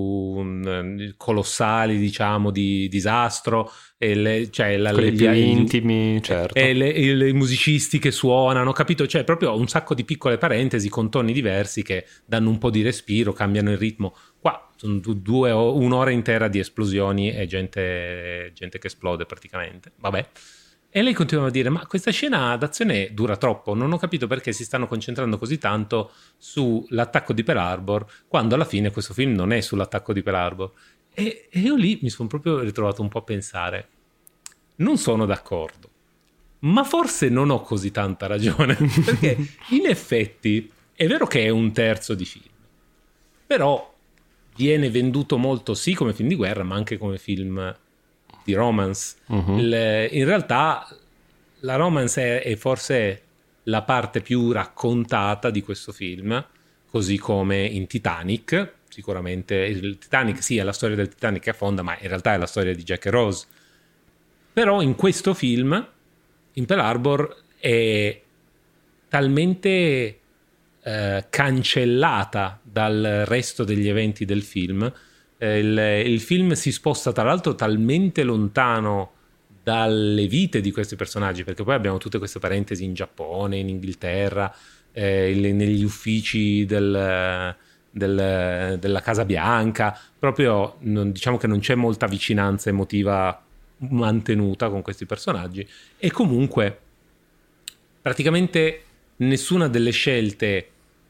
Speaker 1: um, colossali, diciamo, di disastro, e le, cioè la,
Speaker 2: quelli
Speaker 1: gli,
Speaker 2: più
Speaker 1: gli,
Speaker 2: intimi, certo.
Speaker 1: E, le, e le, i musicisti che suonano, capito? Cioè proprio un sacco di piccole parentesi con toni diversi che danno un po' di respiro, cambiano il ritmo. Qua sono due, un'ora intera di esplosioni e gente, gente che esplode praticamente. Vabbè. E lei continuava a dire: ma questa scena d'azione dura troppo, non ho capito perché si stanno concentrando così tanto sull'attacco di Pearl Harbor, quando alla fine questo film non è sull'attacco di Pearl Harbor. E, e io lì mi sono proprio ritrovato un po' a pensare: non sono d'accordo, ma forse non ho così tanta ragione, perché in effetti è vero che è un terzo di film, però viene venduto molto sì come film di guerra, ma anche come film di romance. Uh-huh. Il, in realtà la romance è, è forse la parte più raccontata di questo film, così come in Titanic. Sicuramente il Titanic sì è la storia del Titanic che affonda, ma in realtà è la storia di Jack e Rose. Però in questo film, in Pearl Harbor, è talmente eh, cancellata dal resto degli eventi del film. Eh, il, il film si sposta tra l'altro talmente lontano dalle vite di questi personaggi, perché poi abbiamo tutte queste parentesi in Giappone, in Inghilterra, eh, il, negli uffici del, del, della Casa Bianca, proprio non, diciamo che non c'è molta vicinanza emotiva mantenuta con questi personaggi, e comunque praticamente nessuna delle scelte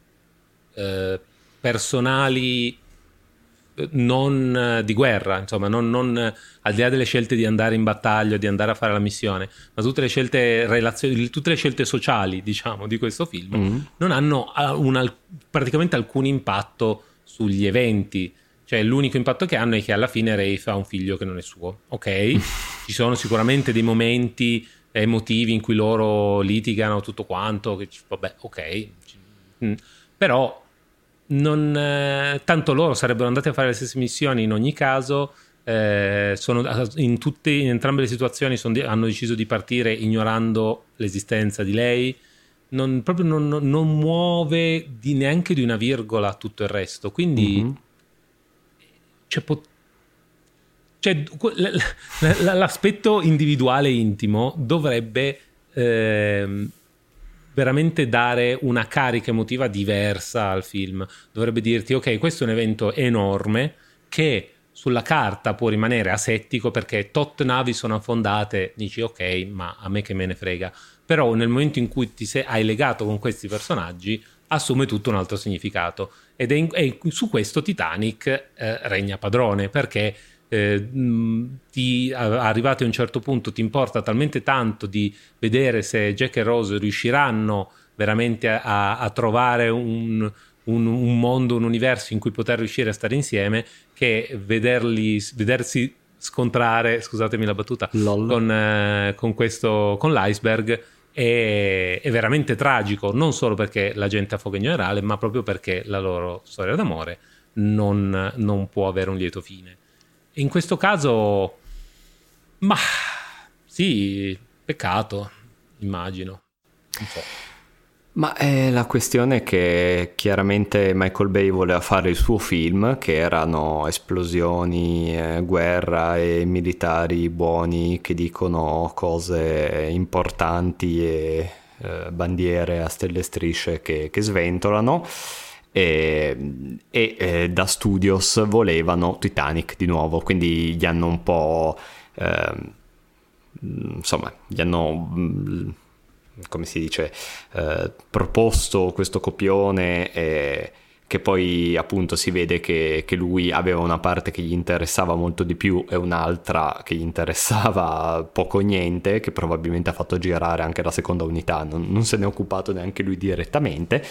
Speaker 1: eh, personali non di guerra, insomma, non, non al di là delle scelte di andare in battaglia, di andare a fare la missione, ma tutte le scelte relazionali, tutte le scelte sociali, diciamo, di questo film mm. non hanno una, praticamente alcun impatto sugli eventi. Cioè l'unico impatto che hanno è che alla fine Rafe ha un figlio che non è suo, ok? Ci sono sicuramente dei momenti emotivi in cui loro litigano tutto quanto, che vabbè, ok, però non, eh, tanto loro sarebbero andati a fare le stesse missioni in ogni caso, eh, sono in, tutte, in entrambe le situazioni sono, hanno deciso di partire ignorando l'esistenza di lei, non, proprio non, non muove di, neanche di una virgola tutto il resto, quindi mm-hmm. Cioè, pot- cioè, l- l- l'aspetto individuale intimo dovrebbe eh, veramente dare una carica emotiva diversa al film. Dovrebbe dirti: ok, questo è un evento enorme che sulla carta può rimanere asettico perché tot navi sono affondate, dici ok, ma a me che me ne frega. Però nel momento in cui ti sei, hai legato con questi personaggi, assume tutto un altro significato, ed è, in, è su questo Titanic eh, regna padrone, perché eh, ti, arrivati a un certo punto ti importa talmente tanto di vedere se Jack e Rose riusciranno veramente a, a trovare un, un, un mondo, un universo in cui poter riuscire a stare insieme, che vederli, vedersi scontrare, scusatemi la battuta, con, eh, con questo, con l'iceberg è, è veramente tragico, non solo perché la gente affoga in generale, ma proprio perché la loro storia d'amore non, non può avere un lieto fine. In questo caso, ma sì, peccato, immagino, un po'.
Speaker 2: Ma è la questione è che chiaramente Michael Bay voleva fare il suo film, che erano esplosioni, eh, guerra e militari buoni che dicono cose importanti e eh, bandiere a stelle e strisce che, che sventolano. E, e eh, da Studios volevano Titanic di nuovo, quindi gli hanno un po' eh, insomma gli hanno, come si dice, eh, proposto questo copione, e che poi appunto si vede che, che lui aveva una parte che gli interessava molto di più e un'altra che gli interessava poco o niente, che probabilmente ha fatto girare anche la seconda unità, non, non se ne è occupato neanche lui direttamente.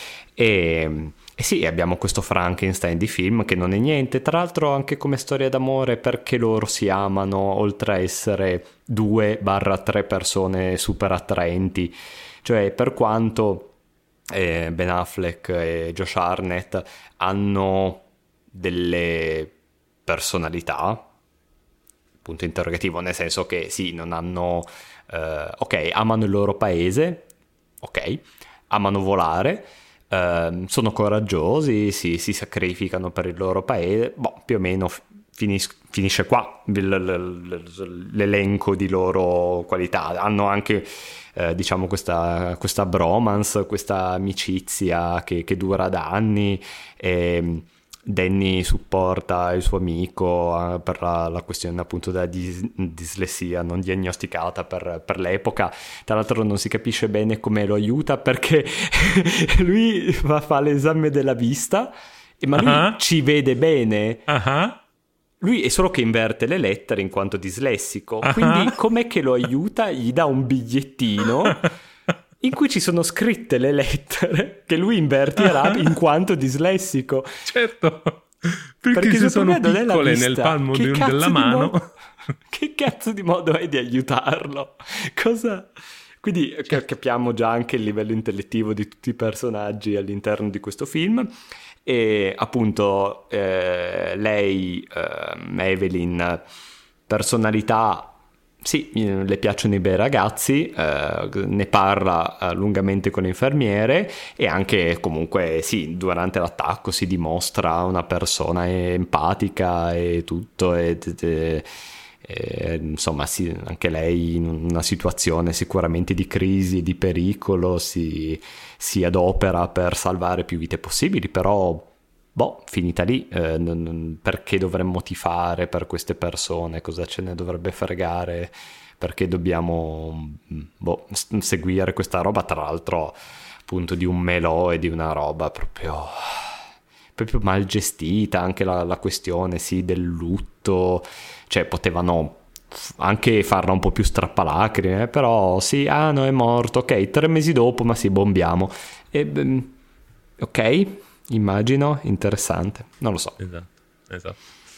Speaker 2: E, e sì, abbiamo questo Frankenstein di film che non è niente, tra l'altro anche come storia d'amore, perché loro si amano, oltre a essere due barra tre persone super attraenti, cioè per quanto eh, Ben Affleck e Josh Hartnett hanno delle personalità, punto interrogativo, nel senso che sì, non hanno eh, ok, amano il loro paese, ok, amano volare, Uh, sono coraggiosi, si, si sacrificano per il loro paese, boh, più o meno finis- finisce qua l- l- l- l'elenco di loro qualità. Hanno anche eh, diciamo questa, questa bromance, questa amicizia che, che dura da anni, e Danny supporta il suo amico per la, la questione appunto della dis- dislessia non diagnosticata per, per l'epoca. Tra l'altro non si capisce bene come lo aiuta, perché lui fa, fa l'esame della vista, ma lui uh-huh. ci vede bene.
Speaker 1: Uh-huh.
Speaker 2: Lui è solo che inverte le lettere in quanto dislessico,
Speaker 1: uh-huh.
Speaker 2: quindi com'è che lo aiuta? Gli dà un bigliettino in cui ci sono scritte le lettere che lui invertirà in quanto dislessico.
Speaker 1: Certo, perché, perché se sono piccole nel palmo
Speaker 2: che
Speaker 1: di, della mano.
Speaker 2: Modo, che cazzo di modo è di aiutarlo? Cosa? Quindi certo. Capiamo già anche il livello intellettivo di tutti i personaggi all'interno di questo film. E appunto eh, lei, eh, Evelyn, personalità... Sì, le piacciono i bei ragazzi, eh, ne parla eh, lungamente con l'infermiere, e anche comunque sì, durante l'attacco si dimostra una persona empatica e tutto, e, e, e, insomma sì, anche lei in una situazione sicuramente di crisi e di pericolo si, si adopera per salvare più vite possibili, però... Boh, finita lì, eh, non, perché dovremmo tifare per queste persone? Cosa ce ne dovrebbe fregare? Perché dobbiamo boh, seguire questa roba, tra l'altro appunto di un melò e di una roba proprio, proprio mal gestita, anche la, la questione sì del lutto, cioè potevano anche farla un po' più strappalacrime, però sì, ah no, è morto, ok, tre mesi dopo, ma sì, bombiamo. E, ok... Immagino, interessante, non lo so.
Speaker 1: Esatto, esatto.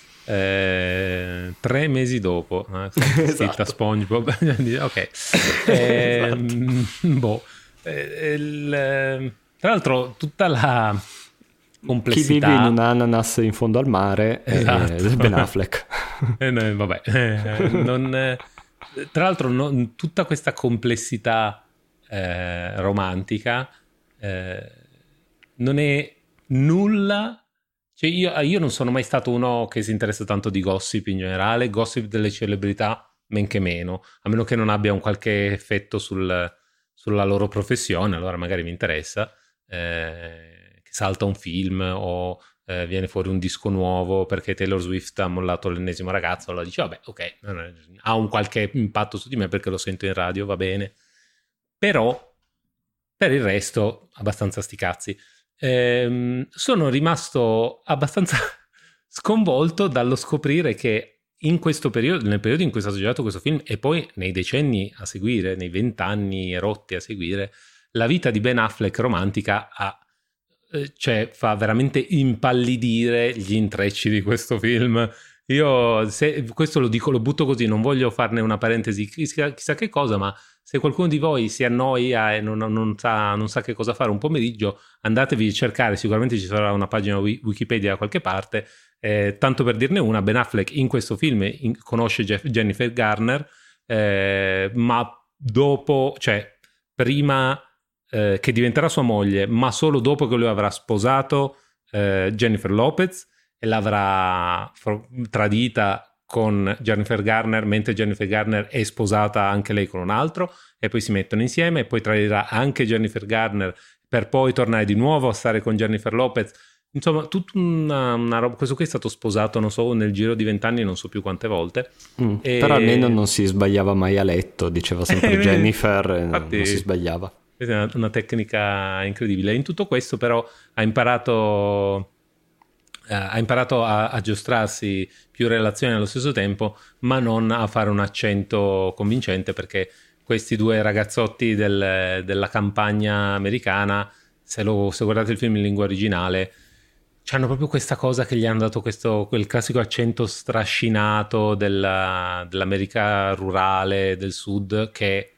Speaker 1: Eh, tre mesi dopo, eh,
Speaker 2: esatto.
Speaker 1: SpongeBob. Ok. Eh, esatto. Boh. Eh, il, tra l'altro, tutta la complessità.
Speaker 2: Chi vive in un ananas in fondo al mare esatto. È Ben Affleck.
Speaker 1: Eh, no, vabbè. Eh, non, eh, tra l'altro, non, tutta questa complessità eh, romantica eh, non è nulla, cioè io, io non sono mai stato uno che si interessa tanto di gossip in generale, gossip delle celebrità men che meno, a meno che non abbia un qualche effetto sul, sulla loro professione, allora magari mi interessa, eh, che salta un film o eh, viene fuori un disco nuovo perché Taylor Swift ha mollato l'ennesimo ragazzo, allora dici vabbè ok, ha un qualche impatto su di me perché lo sento in radio, va bene, però per il resto abbastanza sti cazzi. Eh, sono rimasto abbastanza sconvolto dallo scoprire che in questo periodo, nel periodo in cui è stato girato questo film e poi nei decenni a seguire, nei vent'anni rotti a seguire, la vita di Ben Affleck romantica ha, eh, cioè fa veramente impallidire gli intrecci di questo film. Io se, questo lo dico, lo butto così, non voglio farne una parentesi chissà, chissà che cosa, ma se qualcuno di voi si annoia e non, non, sa, non sa che cosa fare un pomeriggio, andatevi a cercare, sicuramente ci sarà una pagina Wikipedia da qualche parte, eh, tanto per dirne una, Ben Affleck in questo film in, conosce Jeff, Jennifer Garner, eh, ma dopo, cioè prima eh, che diventerà sua moglie, ma solo dopo che lui avrà sposato eh, Jennifer Lopez e l'avrà tradita con Jennifer Garner, mentre Jennifer Garner è sposata anche lei con un altro, e poi si mettono insieme, e poi tradirà anche Jennifer Garner per poi tornare di nuovo a stare con Jennifer Lopez. Insomma, tutta una, una roba. Questo qui è stato sposato, non so, nel giro di vent'anni, non so più quante volte.
Speaker 2: Mm,
Speaker 1: e...
Speaker 2: Però almeno non si sbagliava mai a letto, diceva sempre Jennifer, e
Speaker 1: infatti,
Speaker 2: non si sbagliava.
Speaker 1: È una, una tecnica incredibile. In tutto questo però ha imparato, eh, ha imparato a, a giostrarsi più relazioni allo stesso tempo, ma non a fare un accento convincente, perché questi due ragazzotti del, della campagna americana, se, lo, se guardate il film in lingua originale, hanno proprio questa cosa che gli hanno dato questo, quel classico accento strascinato della, dell'America rurale, del sud, che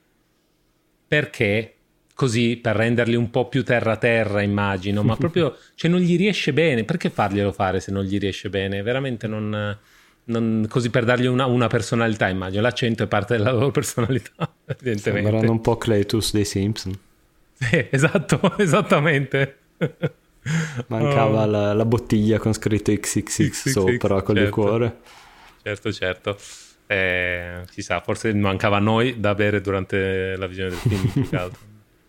Speaker 1: perché così, per renderli un po' più terra terra, immagino, ma proprio, cioè non gli riesce bene. Perché farglielo fare se non gli riesce bene? Veramente non... Non, così per dargli una, una personalità, immagino. L'accento è parte della loro personalità, evidentemente.
Speaker 2: Sembrano un po' Cletus dei Simpson.
Speaker 1: Sì, esatto, esattamente.
Speaker 2: Mancava
Speaker 1: oh.
Speaker 2: la, la bottiglia con scritto X X X sopra con
Speaker 1: certo.
Speaker 2: il cuore.
Speaker 1: Certo, certo. Eh, si sa, forse mancava a noi da bere durante la visione del film, più che altro.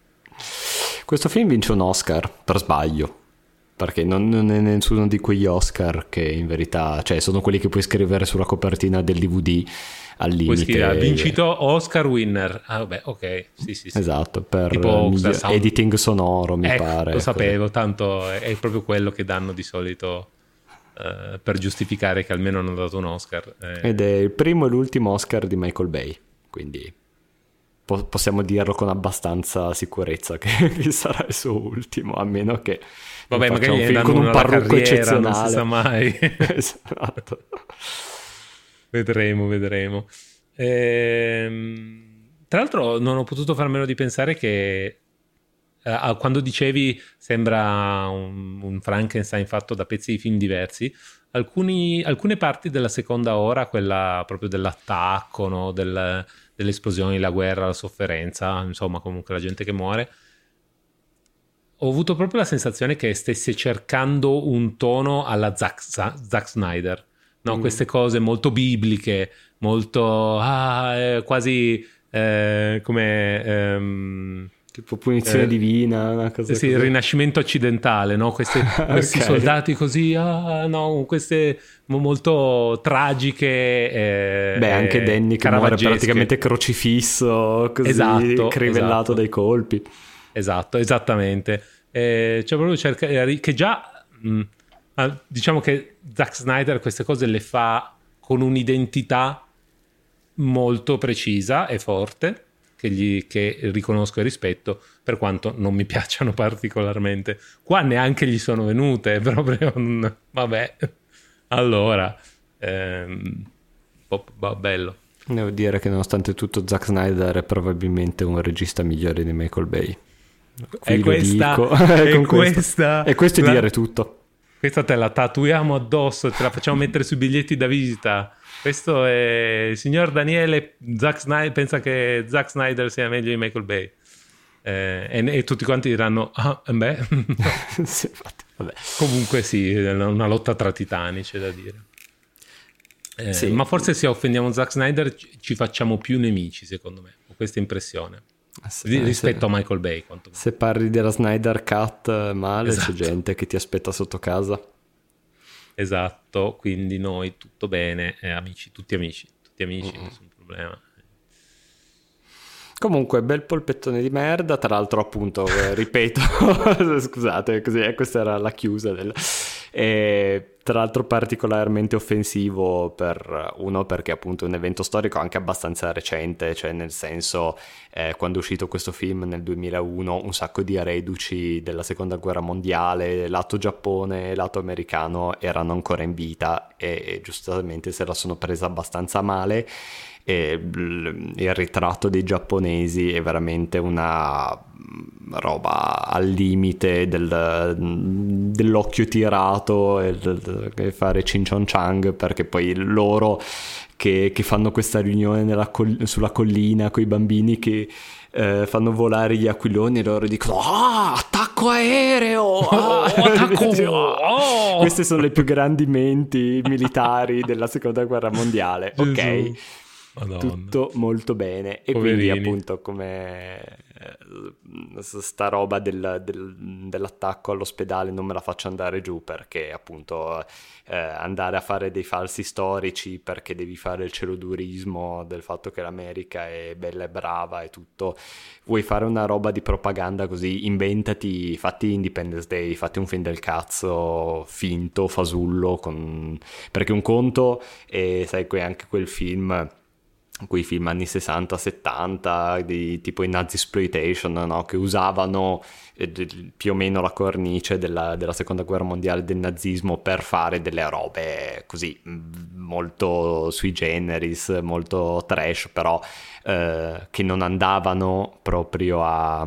Speaker 2: Questo film vince un Oscar per sbaglio, perché non, non è nessuno di quegli Oscar che in verità, cioè sono quelli che puoi scrivere sulla copertina del D V D al limite.
Speaker 1: Ha vincito Oscar winner. Ah, vabbè, ok, sì, sì, sì.
Speaker 2: Esatto, per
Speaker 1: tipo,
Speaker 2: miglior...
Speaker 1: sound...
Speaker 2: editing sonoro, mi
Speaker 1: ecco,
Speaker 2: pare.
Speaker 1: Lo sapevo, ecco. Tanto è, è proprio quello che danno di solito uh, per giustificare che almeno hanno dato un Oscar. Eh.
Speaker 2: Ed è il primo e l'ultimo Oscar di Michael Bay, quindi po- possiamo dirlo con abbastanza sicurezza che, che sarà il suo ultimo, a meno che
Speaker 1: vabbè, magari
Speaker 2: un film con un parrucco eccezionale,
Speaker 1: non si sa mai.
Speaker 2: Esatto.
Speaker 1: Vedremo, vedremo. Ehm, tra l'altro non ho potuto far meno di pensare che eh, quando dicevi sembra un, un Frankenstein fatto da pezzi di film diversi, alcuni, alcune parti della seconda ora, quella proprio dell'attacco, no? Del, delle esplosioni, la guerra, la sofferenza, insomma comunque la gente che muore, ho avuto proprio la sensazione che stesse cercando un tono alla Zack, Zack Snyder. No, mm. Queste cose molto bibliche, molto ah, eh, quasi eh, come ehm,
Speaker 2: tipo punizione
Speaker 1: eh,
Speaker 2: divina, una cosa
Speaker 1: sì,
Speaker 2: così.
Speaker 1: Il Rinascimento occidentale, no? Queste, questi okay. soldati così, ah, no, queste molto tragiche. Eh,
Speaker 2: Beh, anche Danny che muore praticamente crocifisso, così
Speaker 1: esatto,
Speaker 2: crivellato
Speaker 1: esatto.
Speaker 2: dai colpi.
Speaker 1: Esatto, esattamente. Eh, cioè proprio cerca che già mh, diciamo che Zack Snyder queste cose le fa con un'identità molto precisa e forte che, gli, che riconosco e rispetto, per quanto non mi piacciono particolarmente. Qua neanche gli sono venute, proprio un, vabbè, allora ehm, oh, oh, bello.
Speaker 2: Devo dire che nonostante tutto Zack Snyder è probabilmente un regista migliore di Michael Bay. Qui
Speaker 1: e questa,
Speaker 2: dico.
Speaker 1: e questa
Speaker 2: e questo è
Speaker 1: la,
Speaker 2: dire tutto.
Speaker 1: Questa te la tatuiamo addosso, te la facciamo mettere sui biglietti da visita. Questo è il signor Daniele Zack Snyder, pensa che Zack Snyder sia meglio di Michael Bay. Eh, e, e tutti quanti diranno ah, beh.
Speaker 2: Sì, infatti, vabbè.
Speaker 1: Comunque sì, è una lotta tra titani, c'è da dire. Eh, sì. Ma forse se offendiamo Zack Snyder ci facciamo più nemici, secondo me. Ho questa impressione. Se, rispetto se, a Michael Bay, quanto
Speaker 2: se parli della Snyder Cut male, esatto. C'è gente che ti aspetta sotto casa.
Speaker 1: Esatto, quindi noi tutto bene, eh, amici, tutti amici, tutti amici, mm. nessun problema.
Speaker 2: Comunque, bel polpettone di merda, tra l'altro appunto, eh, ripeto, scusate, così, questa era la chiusa del... E, tra l'altro particolarmente offensivo per uno perché appunto è un evento storico anche abbastanza recente, cioè nel senso eh, quando è uscito questo film nel duemilauno un sacco di reduci della seconda guerra mondiale, lato Giappone e lato americano, erano ancora in vita e, e giustamente se la sono presa abbastanza male. E il ritratto dei giapponesi è veramente una roba al limite del, dell'occhio tirato e, del, e fare cin cion chang, perché poi loro che, che fanno questa riunione nella coll- sulla collina con i bambini che eh, fanno volare gli aquiloni e loro dicono ah, attacco aereo, ah!
Speaker 1: Oh, attacco! Oh!
Speaker 2: Queste sono le più grandi menti militari della seconda guerra mondiale.
Speaker 1: Gesù.
Speaker 2: Ok,
Speaker 1: Madonna.
Speaker 2: tutto molto bene. E
Speaker 1: Poverini.
Speaker 2: quindi appunto come eh, sta roba del, del, dell'attacco all'ospedale non me la faccio andare giù, perché appunto eh, andare a fare dei falsi storici perché devi fare il celodurismo del fatto che l'America è bella e brava e tutto, vuoi fare una roba di propaganda così, inventati, fatti Independence Day, fatti un film del cazzo finto, fasullo, con... perché un conto è, sai, anche quel film, quei film anni sessanta settanta di tipo in Nazisploitation, no? Che usavano eh, più o meno la cornice della, della seconda guerra mondiale, del nazismo, per fare delle robe così molto sui generis, molto trash, però eh, che non andavano proprio a,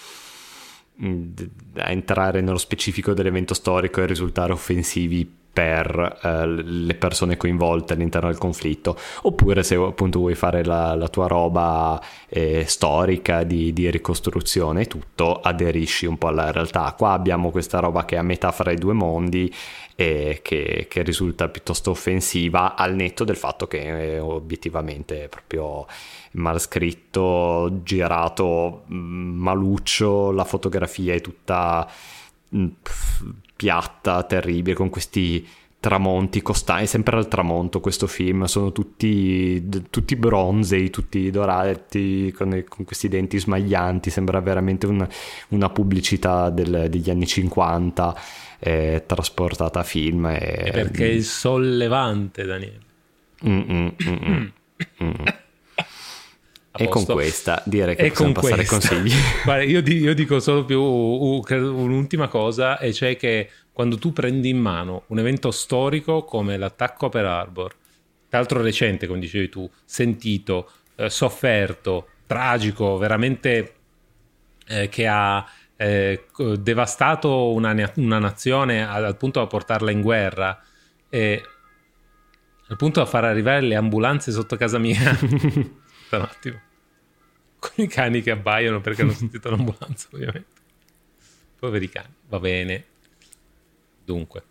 Speaker 2: a entrare nello specifico dell'evento storico e risultare offensivi per eh, le persone coinvolte all'interno del conflitto. Oppure se appunto vuoi fare la, la tua roba eh, storica di, di ricostruzione e tutto, aderisci un po' alla realtà. Qua abbiamo questa roba che è a metà fra i due mondi e che, che risulta piuttosto offensiva, al netto del fatto che è obiettivamente proprio mal scritto, girato maluccio, la fotografia è tutta pff, piatta, terribile, con questi tramonti costanti, sempre al tramonto questo film, sono tutti, tutti bronzei, tutti dorati, con, con questi denti smaglianti, sembra veramente un, una pubblicità del, degli anni cinquanta eh, trasportata a film. E...
Speaker 1: È perché è il sollevante, Daniele.
Speaker 2: Mm-mm, mm-mm, mm-mm. E con questa direi che
Speaker 1: e
Speaker 2: possiamo passare ai
Speaker 1: questa.
Speaker 2: consigli.
Speaker 1: Guarda, io, dico, io dico solo più uh, un'ultima cosa, e cioè che quando tu prendi in mano un evento storico come l'attacco a Pearl Harbor, tra l'altro recente, come dicevi tu, sentito, eh, sofferto, tragico, veramente eh, che ha eh, devastato una, una nazione al, al punto da portarla in guerra, e al punto da far arrivare le ambulanze sotto casa mia. Un attimo, con i cani che abbaiano perché hanno sentito l'ambulanza, ovviamente. Poveri cani. Va bene. Dunque,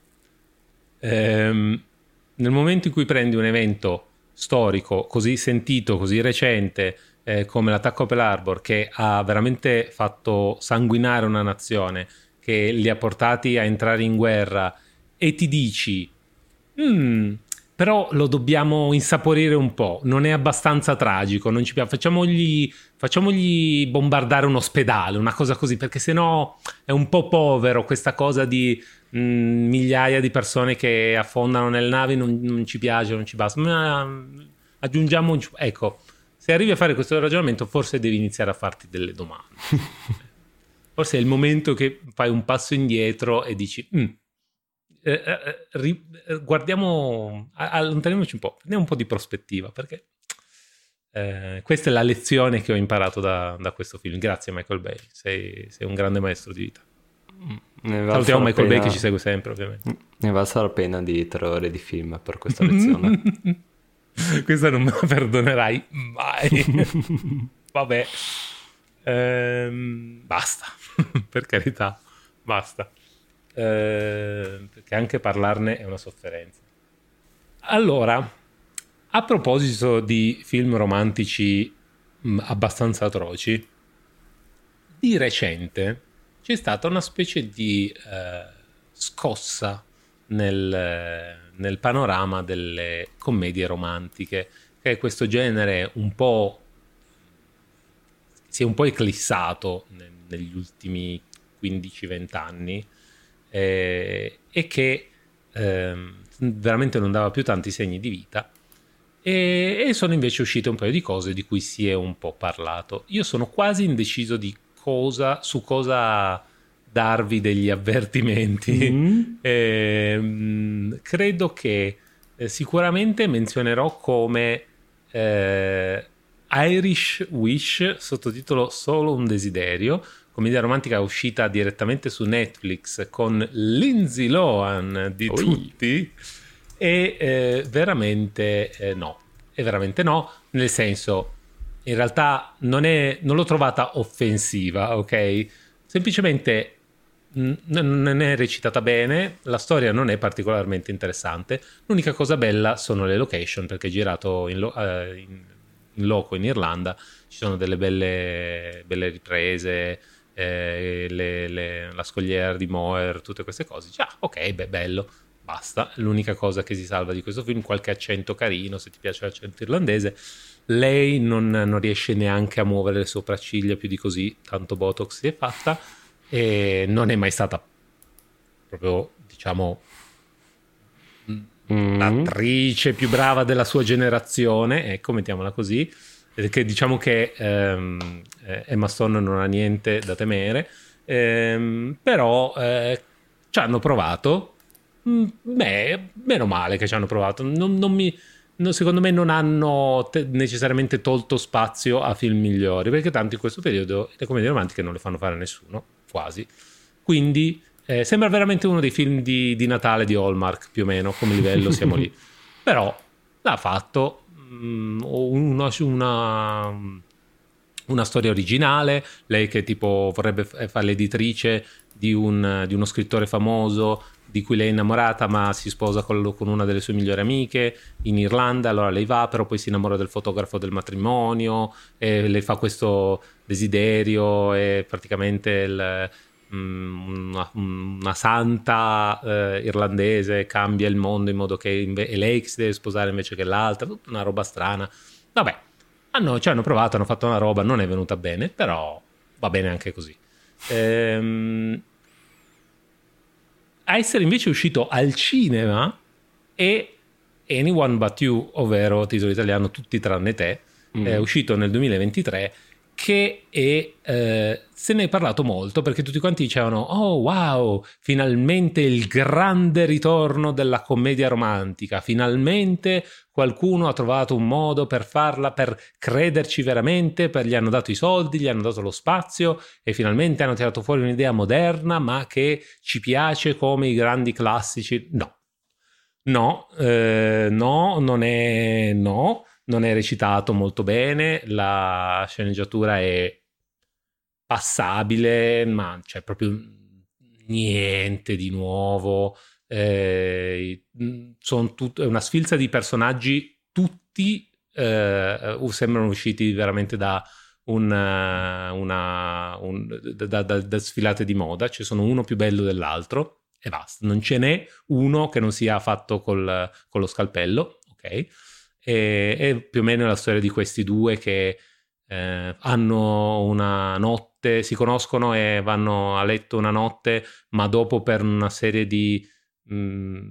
Speaker 1: ehm, nel momento in cui prendi un evento storico così sentito, così recente, eh, come l'attacco a Pearl Harbor, che ha veramente fatto sanguinare una nazione, che li ha portati a entrare in guerra, e ti dici mm, però lo dobbiamo insaporire un po', non è abbastanza tragico, non ci piace, facciamogli, facciamogli bombardare un ospedale, una cosa così, perché sennò è un po' povero questa cosa di mh, migliaia di persone che affondano nelle navi, non, non ci piace, non ci basta, ma aggiungiamo, ecco, se arrivi a fare questo ragionamento forse devi iniziare a farti delle domande. Forse è il momento che fai un passo indietro e dici mm, Eh, eh, ri, guardiamo, allontaniamoci un po', prendiamo un po' di prospettiva, perché eh, questa è la lezione che ho imparato da, da questo film. Grazie Michael Bay, sei, sei un grande maestro di vita. Salutiamo Michael Bay che ci segue sempre, ovviamente.
Speaker 2: Ne valsa la pena di tre ore di film per questa lezione.
Speaker 1: Questa non me la perdonerai mai. Vabbè, ehm, basta, per carità, basta. Eh, perché anche parlarne è una sofferenza. Allora, a proposito di film romantici mh, abbastanza atroci, di recente c'è stata una specie di eh, scossa nel, nel panorama delle commedie romantiche, che è questo genere un po' si è un po' eclissato ne, negli ultimi quindici venti anni. Eh, e che ehm, veramente non dava più tanti segni di vita, e, e sono invece uscite un paio di cose di cui si è un po' parlato. Io sono quasi indeciso di cosa, su cosa darvi degli avvertimenti. Mm-hmm. eh, credo che eh, sicuramente menzionerò come eh, Irish Wish, sottotitolo Solo un desiderio, commedia romantica uscita direttamente su Netflix con Lindsay Lohan di Oi. tutti, e eh, veramente eh, no, e veramente no, nel senso in realtà non, è, non l'ho trovata offensiva, ok? Semplicemente n- non è recitata bene, la storia non è particolarmente interessante, l'unica cosa bella sono le location, perché è girato in, lo- eh, in, in loco in Irlanda, ci sono delle belle, belle riprese, eh, le, le, la scogliera di Moher, tutte queste cose. Già, ah, ok, beh, bello, basta. L'unica cosa che si salva di questo film, qualche accento carino, se ti piace l'accento irlandese. Lei non, non riesce neanche a muovere le sopracciglia più di così, tanto Botox si è fatta, e non è mai stata proprio, diciamo,
Speaker 2: Mm.
Speaker 1: l'attrice più brava della sua generazione, ecco, mettiamola così, perché diciamo che ehm, Emma Stone non ha niente da temere, ehm, però eh, ci hanno provato. Mm, beh, meno male che ci hanno provato. Non, non mi, non- secondo me non hanno te- necessariamente tolto spazio a film migliori, perché tanto in questo periodo le commedie romantiche non le fanno fare nessuno, quasi. Quindi eh, sembra veramente uno dei film di, di Natale di Hallmark, più o meno, come livello siamo lì. Però l'ha fatto, mm, una, una, una storia originale, lei che tipo vorrebbe fare l'editrice di, un, di uno scrittore famoso di cui lei è innamorata, ma si sposa con, con una delle sue migliori amiche in Irlanda, allora lei va, però poi si innamora del fotografo del matrimonio e le fa questo desiderio e praticamente il, una, una santa eh, irlandese cambia il mondo in modo che inve- è lei che si deve sposare invece che l'altra, tutta una roba strana. Vabbè, hanno, ci hanno provato, hanno fatto una roba, non è venuta bene, però va bene anche così. Ehm, a essere invece uscito al cinema è Anyone But You, ovvero titolo italiano Tutti tranne te, mm. è uscito nel duemilaventitré, che è, eh, se ne è parlato molto perché tutti quanti dicevano oh wow, finalmente il grande ritorno della commedia romantica, finalmente qualcuno ha trovato un modo per farla, per crederci veramente, per, gli hanno dato i soldi, gli hanno dato lo spazio e finalmente hanno tirato fuori un'idea moderna ma che ci piace come i grandi classici. No, no, eh, no, non è no non è recitato molto bene, la sceneggiatura è passabile, ma c'è proprio niente di nuovo. Eh, sono tut- è una sfilza di personaggi, tutti eh, sembrano usciti veramente da una, una un, da, da, da sfilate di moda. Ci sono uno più bello dell'altro e basta. Non ce n'è uno che non sia fatto col, con lo scalpello, ok? E, e più o meno è la storia di questi due che eh, hanno una notte, si conoscono e vanno a letto una notte, ma dopo per una serie di mh,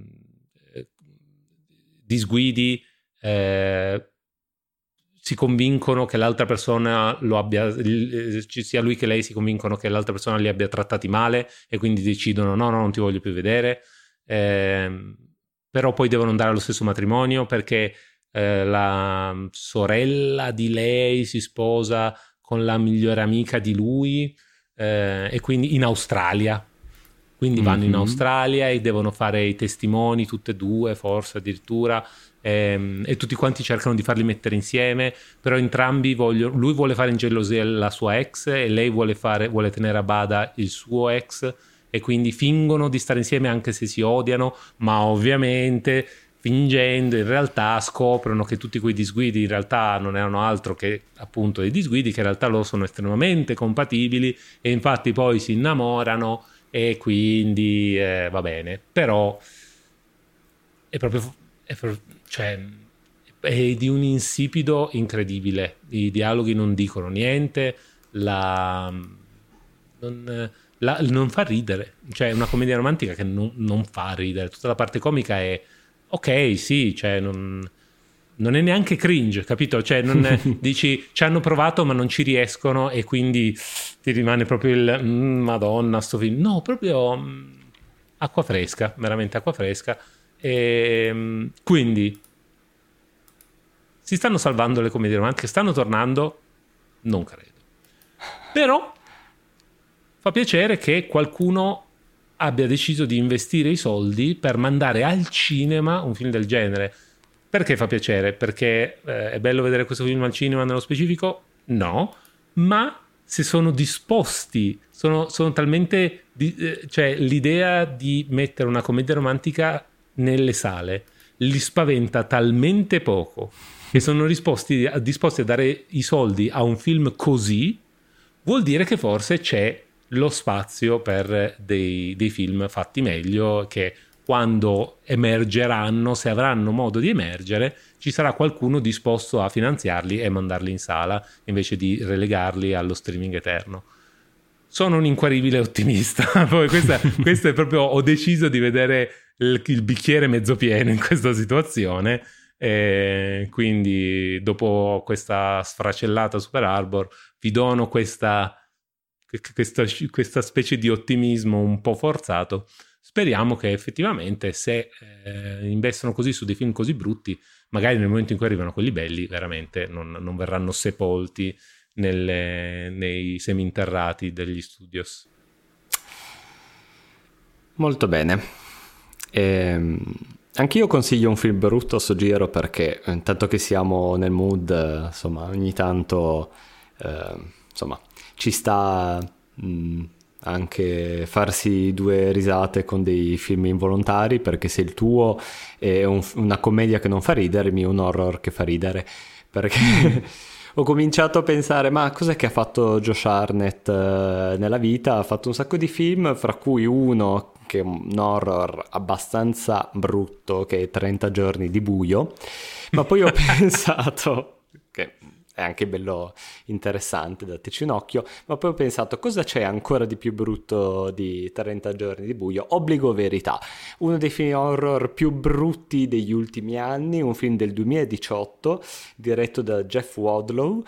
Speaker 1: disguidi eh, si convincono che l'altra persona lo abbia, sia lui che lei si convincono che l'altra persona li abbia trattati male e quindi decidono no, no, non ti voglio più vedere, eh, però poi devono andare allo stesso matrimonio perché Eh, la sorella di lei si sposa con la migliore amica di lui eh, e quindi in Australia, quindi vanno mm-hmm. in Australia e devono fare i testimoni tutte e due forse addirittura ehm, e tutti quanti cercano di farli mettere insieme, però entrambi vogliono, lui vuole fare ingelosia la sua ex e lei vuole, fare, vuole tenere a bada il suo ex e quindi fingono di stare insieme anche se si odiano, ma ovviamente fingendo, in realtà scoprono che tutti quei disguidi in realtà non erano altro che appunto dei disguidi, che in realtà loro sono estremamente compatibili e infatti poi si innamorano e quindi eh, va bene, però è proprio, è proprio cioè è di un insipido incredibile, i dialoghi non dicono niente, la non, la, non fa ridere, cioè è una commedia romantica che non, non fa ridere, tutta la parte comica è ok, sì, cioè non, non è neanche cringe, capito? Cioè non è, dici ci hanno provato ma non ci riescono e quindi ti rimane proprio il mm, madonna sto film. No, proprio mm, acqua fresca, veramente acqua fresca. E quindi si stanno salvando le commedie romantiche, stanno tornando? Non credo. Però fa piacere che qualcuno abbia deciso di investire i soldi per mandare al cinema un film del genere. Perché fa piacere? Perché eh, è bello vedere questo film al cinema nello specifico? No, ma se sono disposti, sono, sono talmente... Di, eh, cioè l'idea di mettere una commedia romantica nelle sale li spaventa talmente poco che sono disposti, disposti a dare i soldi a un film così, vuol dire che forse c'è lo spazio per dei, dei film fatti meglio, che quando emergeranno, se avranno modo di emergere, ci sarà qualcuno disposto a finanziarli e mandarli in sala invece di relegarli allo streaming eterno. Sono un inguaribile ottimista. Poi questa, questa è proprio, ho deciso di vedere il, il bicchiere mezzo pieno in questa situazione, e quindi dopo questa sfracellata Super Harbor vi dono questa, questa, questa specie di ottimismo un po' forzato. Speriamo che effettivamente, se eh, investono così su dei film così brutti, magari nel momento in cui arrivano quelli belli veramente non, non verranno sepolti nelle, nei seminterrati degli studios.
Speaker 2: Molto bene. Ehm, anch'io consiglio un film brutto a sto giro, perché intanto che siamo nel mood, insomma, ogni tanto eh, insomma ci sta mh, anche farsi due risate con dei film involontari, perché se il tuo è un, una commedia che non fa ridere, il mio è un horror che fa ridere, perché ho cominciato a pensare, ma cos'è che ha fatto Josh Hartnett eh, nella vita? Ha fatto un sacco di film, fra cui uno che è un horror abbastanza brutto, che è trenta giorni di buio, ma poi ho pensato che è anche bello interessante, dateci un occhio, ma poi ho pensato, cosa c'è ancora di più brutto di trenta giorni di buio? Obbligo Verità, uno dei film horror più brutti degli ultimi anni, un film del duemiladiciotto diretto da Jeff Wadlow,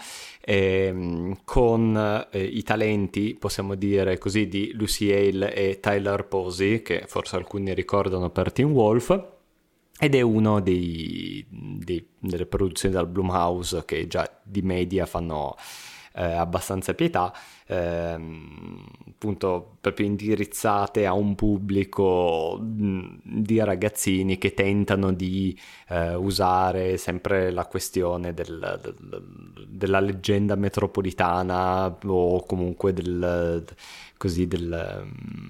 Speaker 2: ehm, con eh, i talenti, possiamo dire così, di Lucy Hale e Tyler Posey, che forse alcuni ricordano per Teen Wolf. Ed è uno dei, dei, delle produzioni dal Blumhouse che già di media fanno eh, abbastanza pietà, ehm, appunto proprio indirizzate a un pubblico mh, di ragazzini che tentano di eh, usare sempre la questione del, del, della leggenda metropolitana, o comunque del, così del,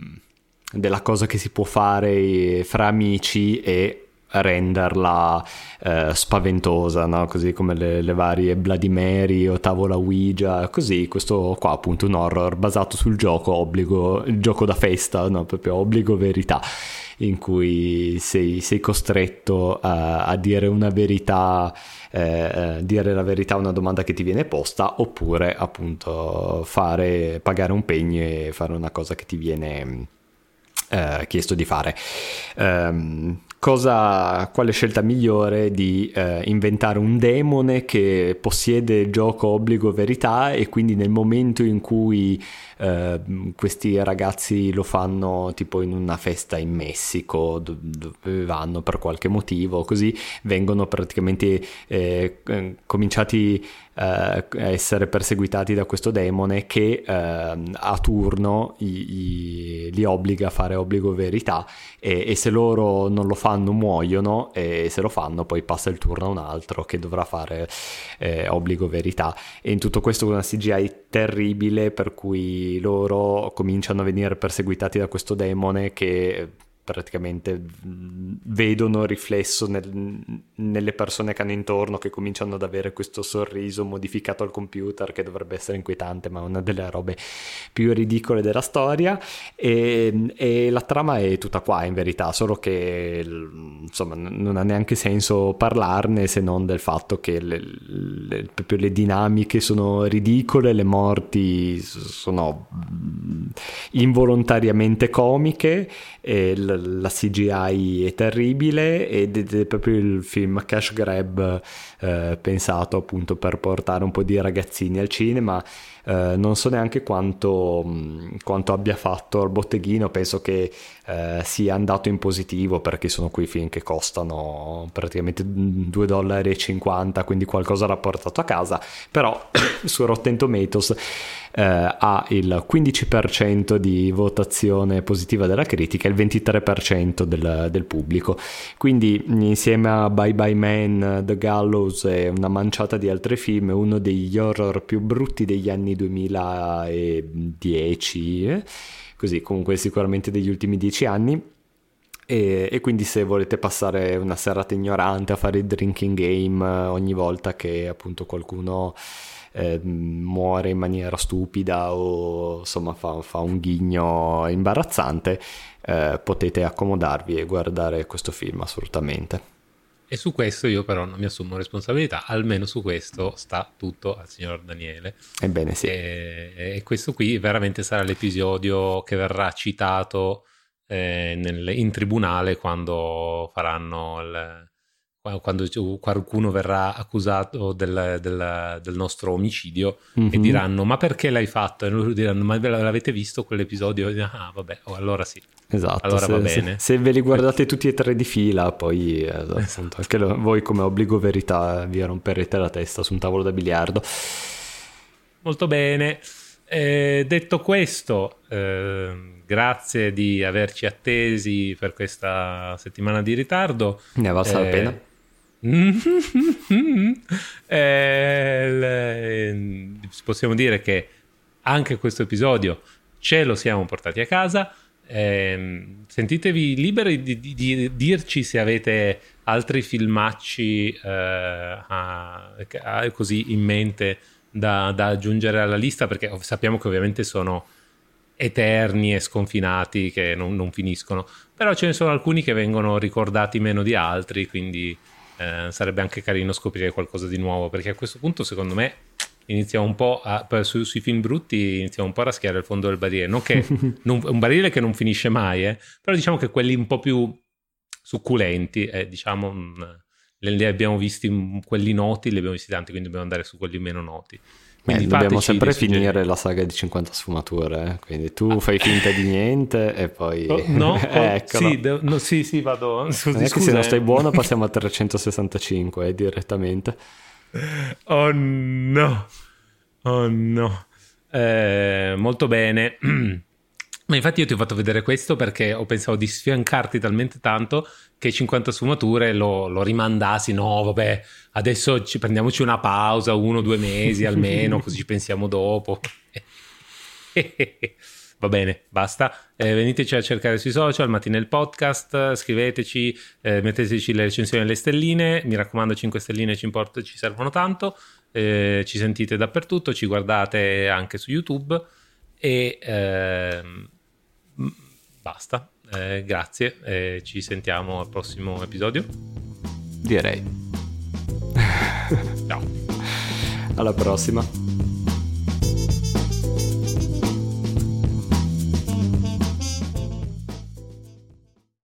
Speaker 2: della cosa che si può fare fra amici e renderla eh, spaventosa, no? Così come le, le varie Bloody Mary o Tavola Ouija, così questo qua appunto un horror basato sul gioco obbligo, il gioco da festa, no? Proprio Obbligo Verità, in cui sei, sei costretto a, a dire una verità, eh, dire la verità a una domanda che ti viene posta, oppure appunto fare, pagare un pegno e fare una cosa che ti viene eh, chiesto di fare. Um, Cosa, quale scelta migliore di eh, inventare un demone che possiede il gioco Obbligo Verità, e quindi nel momento in cui eh, questi ragazzi lo fanno tipo in una festa in Messico dove vanno per qualche motivo, così vengono praticamente eh, cominciati a essere perseguitati da questo demone che eh, a turno gli, gli, li obbliga a fare Obbligo Verità, e, e se loro non lo fanno muoiono, e se lo fanno poi passa il turno a un altro che dovrà fare eh, Obbligo Verità. E in tutto questo una C G I terribile, per cui loro cominciano a venire perseguitati da questo demone che praticamente vedono riflesso nel, nelle persone che hanno intorno, che cominciano ad avere questo sorriso modificato al computer, che dovrebbe essere inquietante, ma è una delle robe più ridicole della storia. E, e la trama è tutta qua in verità, solo che insomma non ha neanche senso parlarne, se non del fatto che le, le, proprio le dinamiche sono ridicole, le morti sono involontariamente comiche, e la C G I è terribile, ed è proprio il film cash grab eh, pensato appunto per portare un po' di ragazzini al cinema. eh, non so neanche quanto, quanto abbia fatto al botteghino, penso che eh, sia andato in positivo, perché sono quei film che costano praticamente due dollari e cinquanta, quindi qualcosa l'ha portato a casa, però su Rotten Tomatoes eh, ha il quindici per cento di votazione positiva della critica e il ventitré per cento del, del pubblico, quindi insieme a Bye Bye Man, The Gallows e una manciata di altri film, uno degli horror più brutti degli anni duemiladieci, eh? Così comunque sicuramente degli ultimi dieci anni. E, e quindi se volete passare una serata ignorante a fare il drinking game ogni volta che appunto qualcuno eh, muore in maniera stupida o insomma fa, fa un ghigno imbarazzante, eh, potete accomodarvi e guardare questo film assolutamente.
Speaker 1: E su questo io però non mi assumo responsabilità, almeno su questo sta tutto al signor Daniele.
Speaker 2: Ebbene sì.
Speaker 1: E, e questo qui veramente sarà l'episodio che verrà citato eh, nel, in tribunale quando faranno il, quando qualcuno verrà accusato del, del, del nostro omicidio, mm-hmm. e diranno ma perché l'hai fatto? E loro diranno ma l'avete visto quell'episodio? Ah vabbè, oh, allora sì.
Speaker 2: Esatto,
Speaker 1: allora
Speaker 2: se,
Speaker 1: va bene.
Speaker 2: Se, se ve li guardate tutti e tre di fila, poi eh, esatto, esatto. Anche lo, voi come obbligo verità vi romperete la testa su un tavolo da biliardo.
Speaker 1: Molto bene. Eh, detto questo, eh, grazie di averci attesi per questa settimana di ritardo.
Speaker 2: Ne va valsa
Speaker 1: eh,
Speaker 2: la pena.
Speaker 1: eh, le, possiamo dire che anche questo episodio ce lo siamo portati a casa. Eh, sentitevi liberi di, di, di dirci se avete altri filmacci eh, a, a, così in mente da, da aggiungere alla lista, perché sappiamo che ovviamente sono eterni e sconfinati che non, non finiscono, però ce ne sono alcuni che vengono ricordati meno di altri, quindi eh, sarebbe anche carino scoprire qualcosa di nuovo, perché a questo punto secondo me iniziamo un po' a, su, sui film brutti iniziamo un po' a raschiare il fondo del barile, non che non, un barile che non finisce mai, eh, però diciamo che quelli un po' più succulenti, eh, diciamo mh, li abbiamo visti, quelli noti li abbiamo visti tanti, quindi dobbiamo andare su quelli meno noti. Quindi
Speaker 2: eh, dobbiamo sempre finire la saga di cinquanta sfumature, eh? Quindi tu ah. fai finta di niente e poi
Speaker 1: oh, no, oh, sì, de- no, sì sì vado scusi,
Speaker 2: non è che
Speaker 1: scusa,
Speaker 2: se non stai buono passiamo a trecentosessantacinque eh, direttamente.
Speaker 1: Oh no, oh no, eh, molto bene. Ma infatti io ti ho fatto vedere questo perché ho pensato di sfiancarti talmente tanto che cinquanta sfumature lo, lo rimandassi. No, vabbè, adesso ci prendiamoci una pausa, uno o due mesi almeno, così ci pensiamo dopo. Va bene, basta. Eh, veniteci a cercare sui social, Mattinelli Podcast, scriveteci, eh, metteteci le recensioni e le stelline. Mi raccomando, cinque stelline ci, import- ci servono tanto. Eh, ci sentite dappertutto, ci guardate anche su YouTube e ehm, basta. Eh, grazie, eh, ci sentiamo al prossimo episodio.
Speaker 2: Direi.
Speaker 1: Ciao.
Speaker 2: Alla prossima.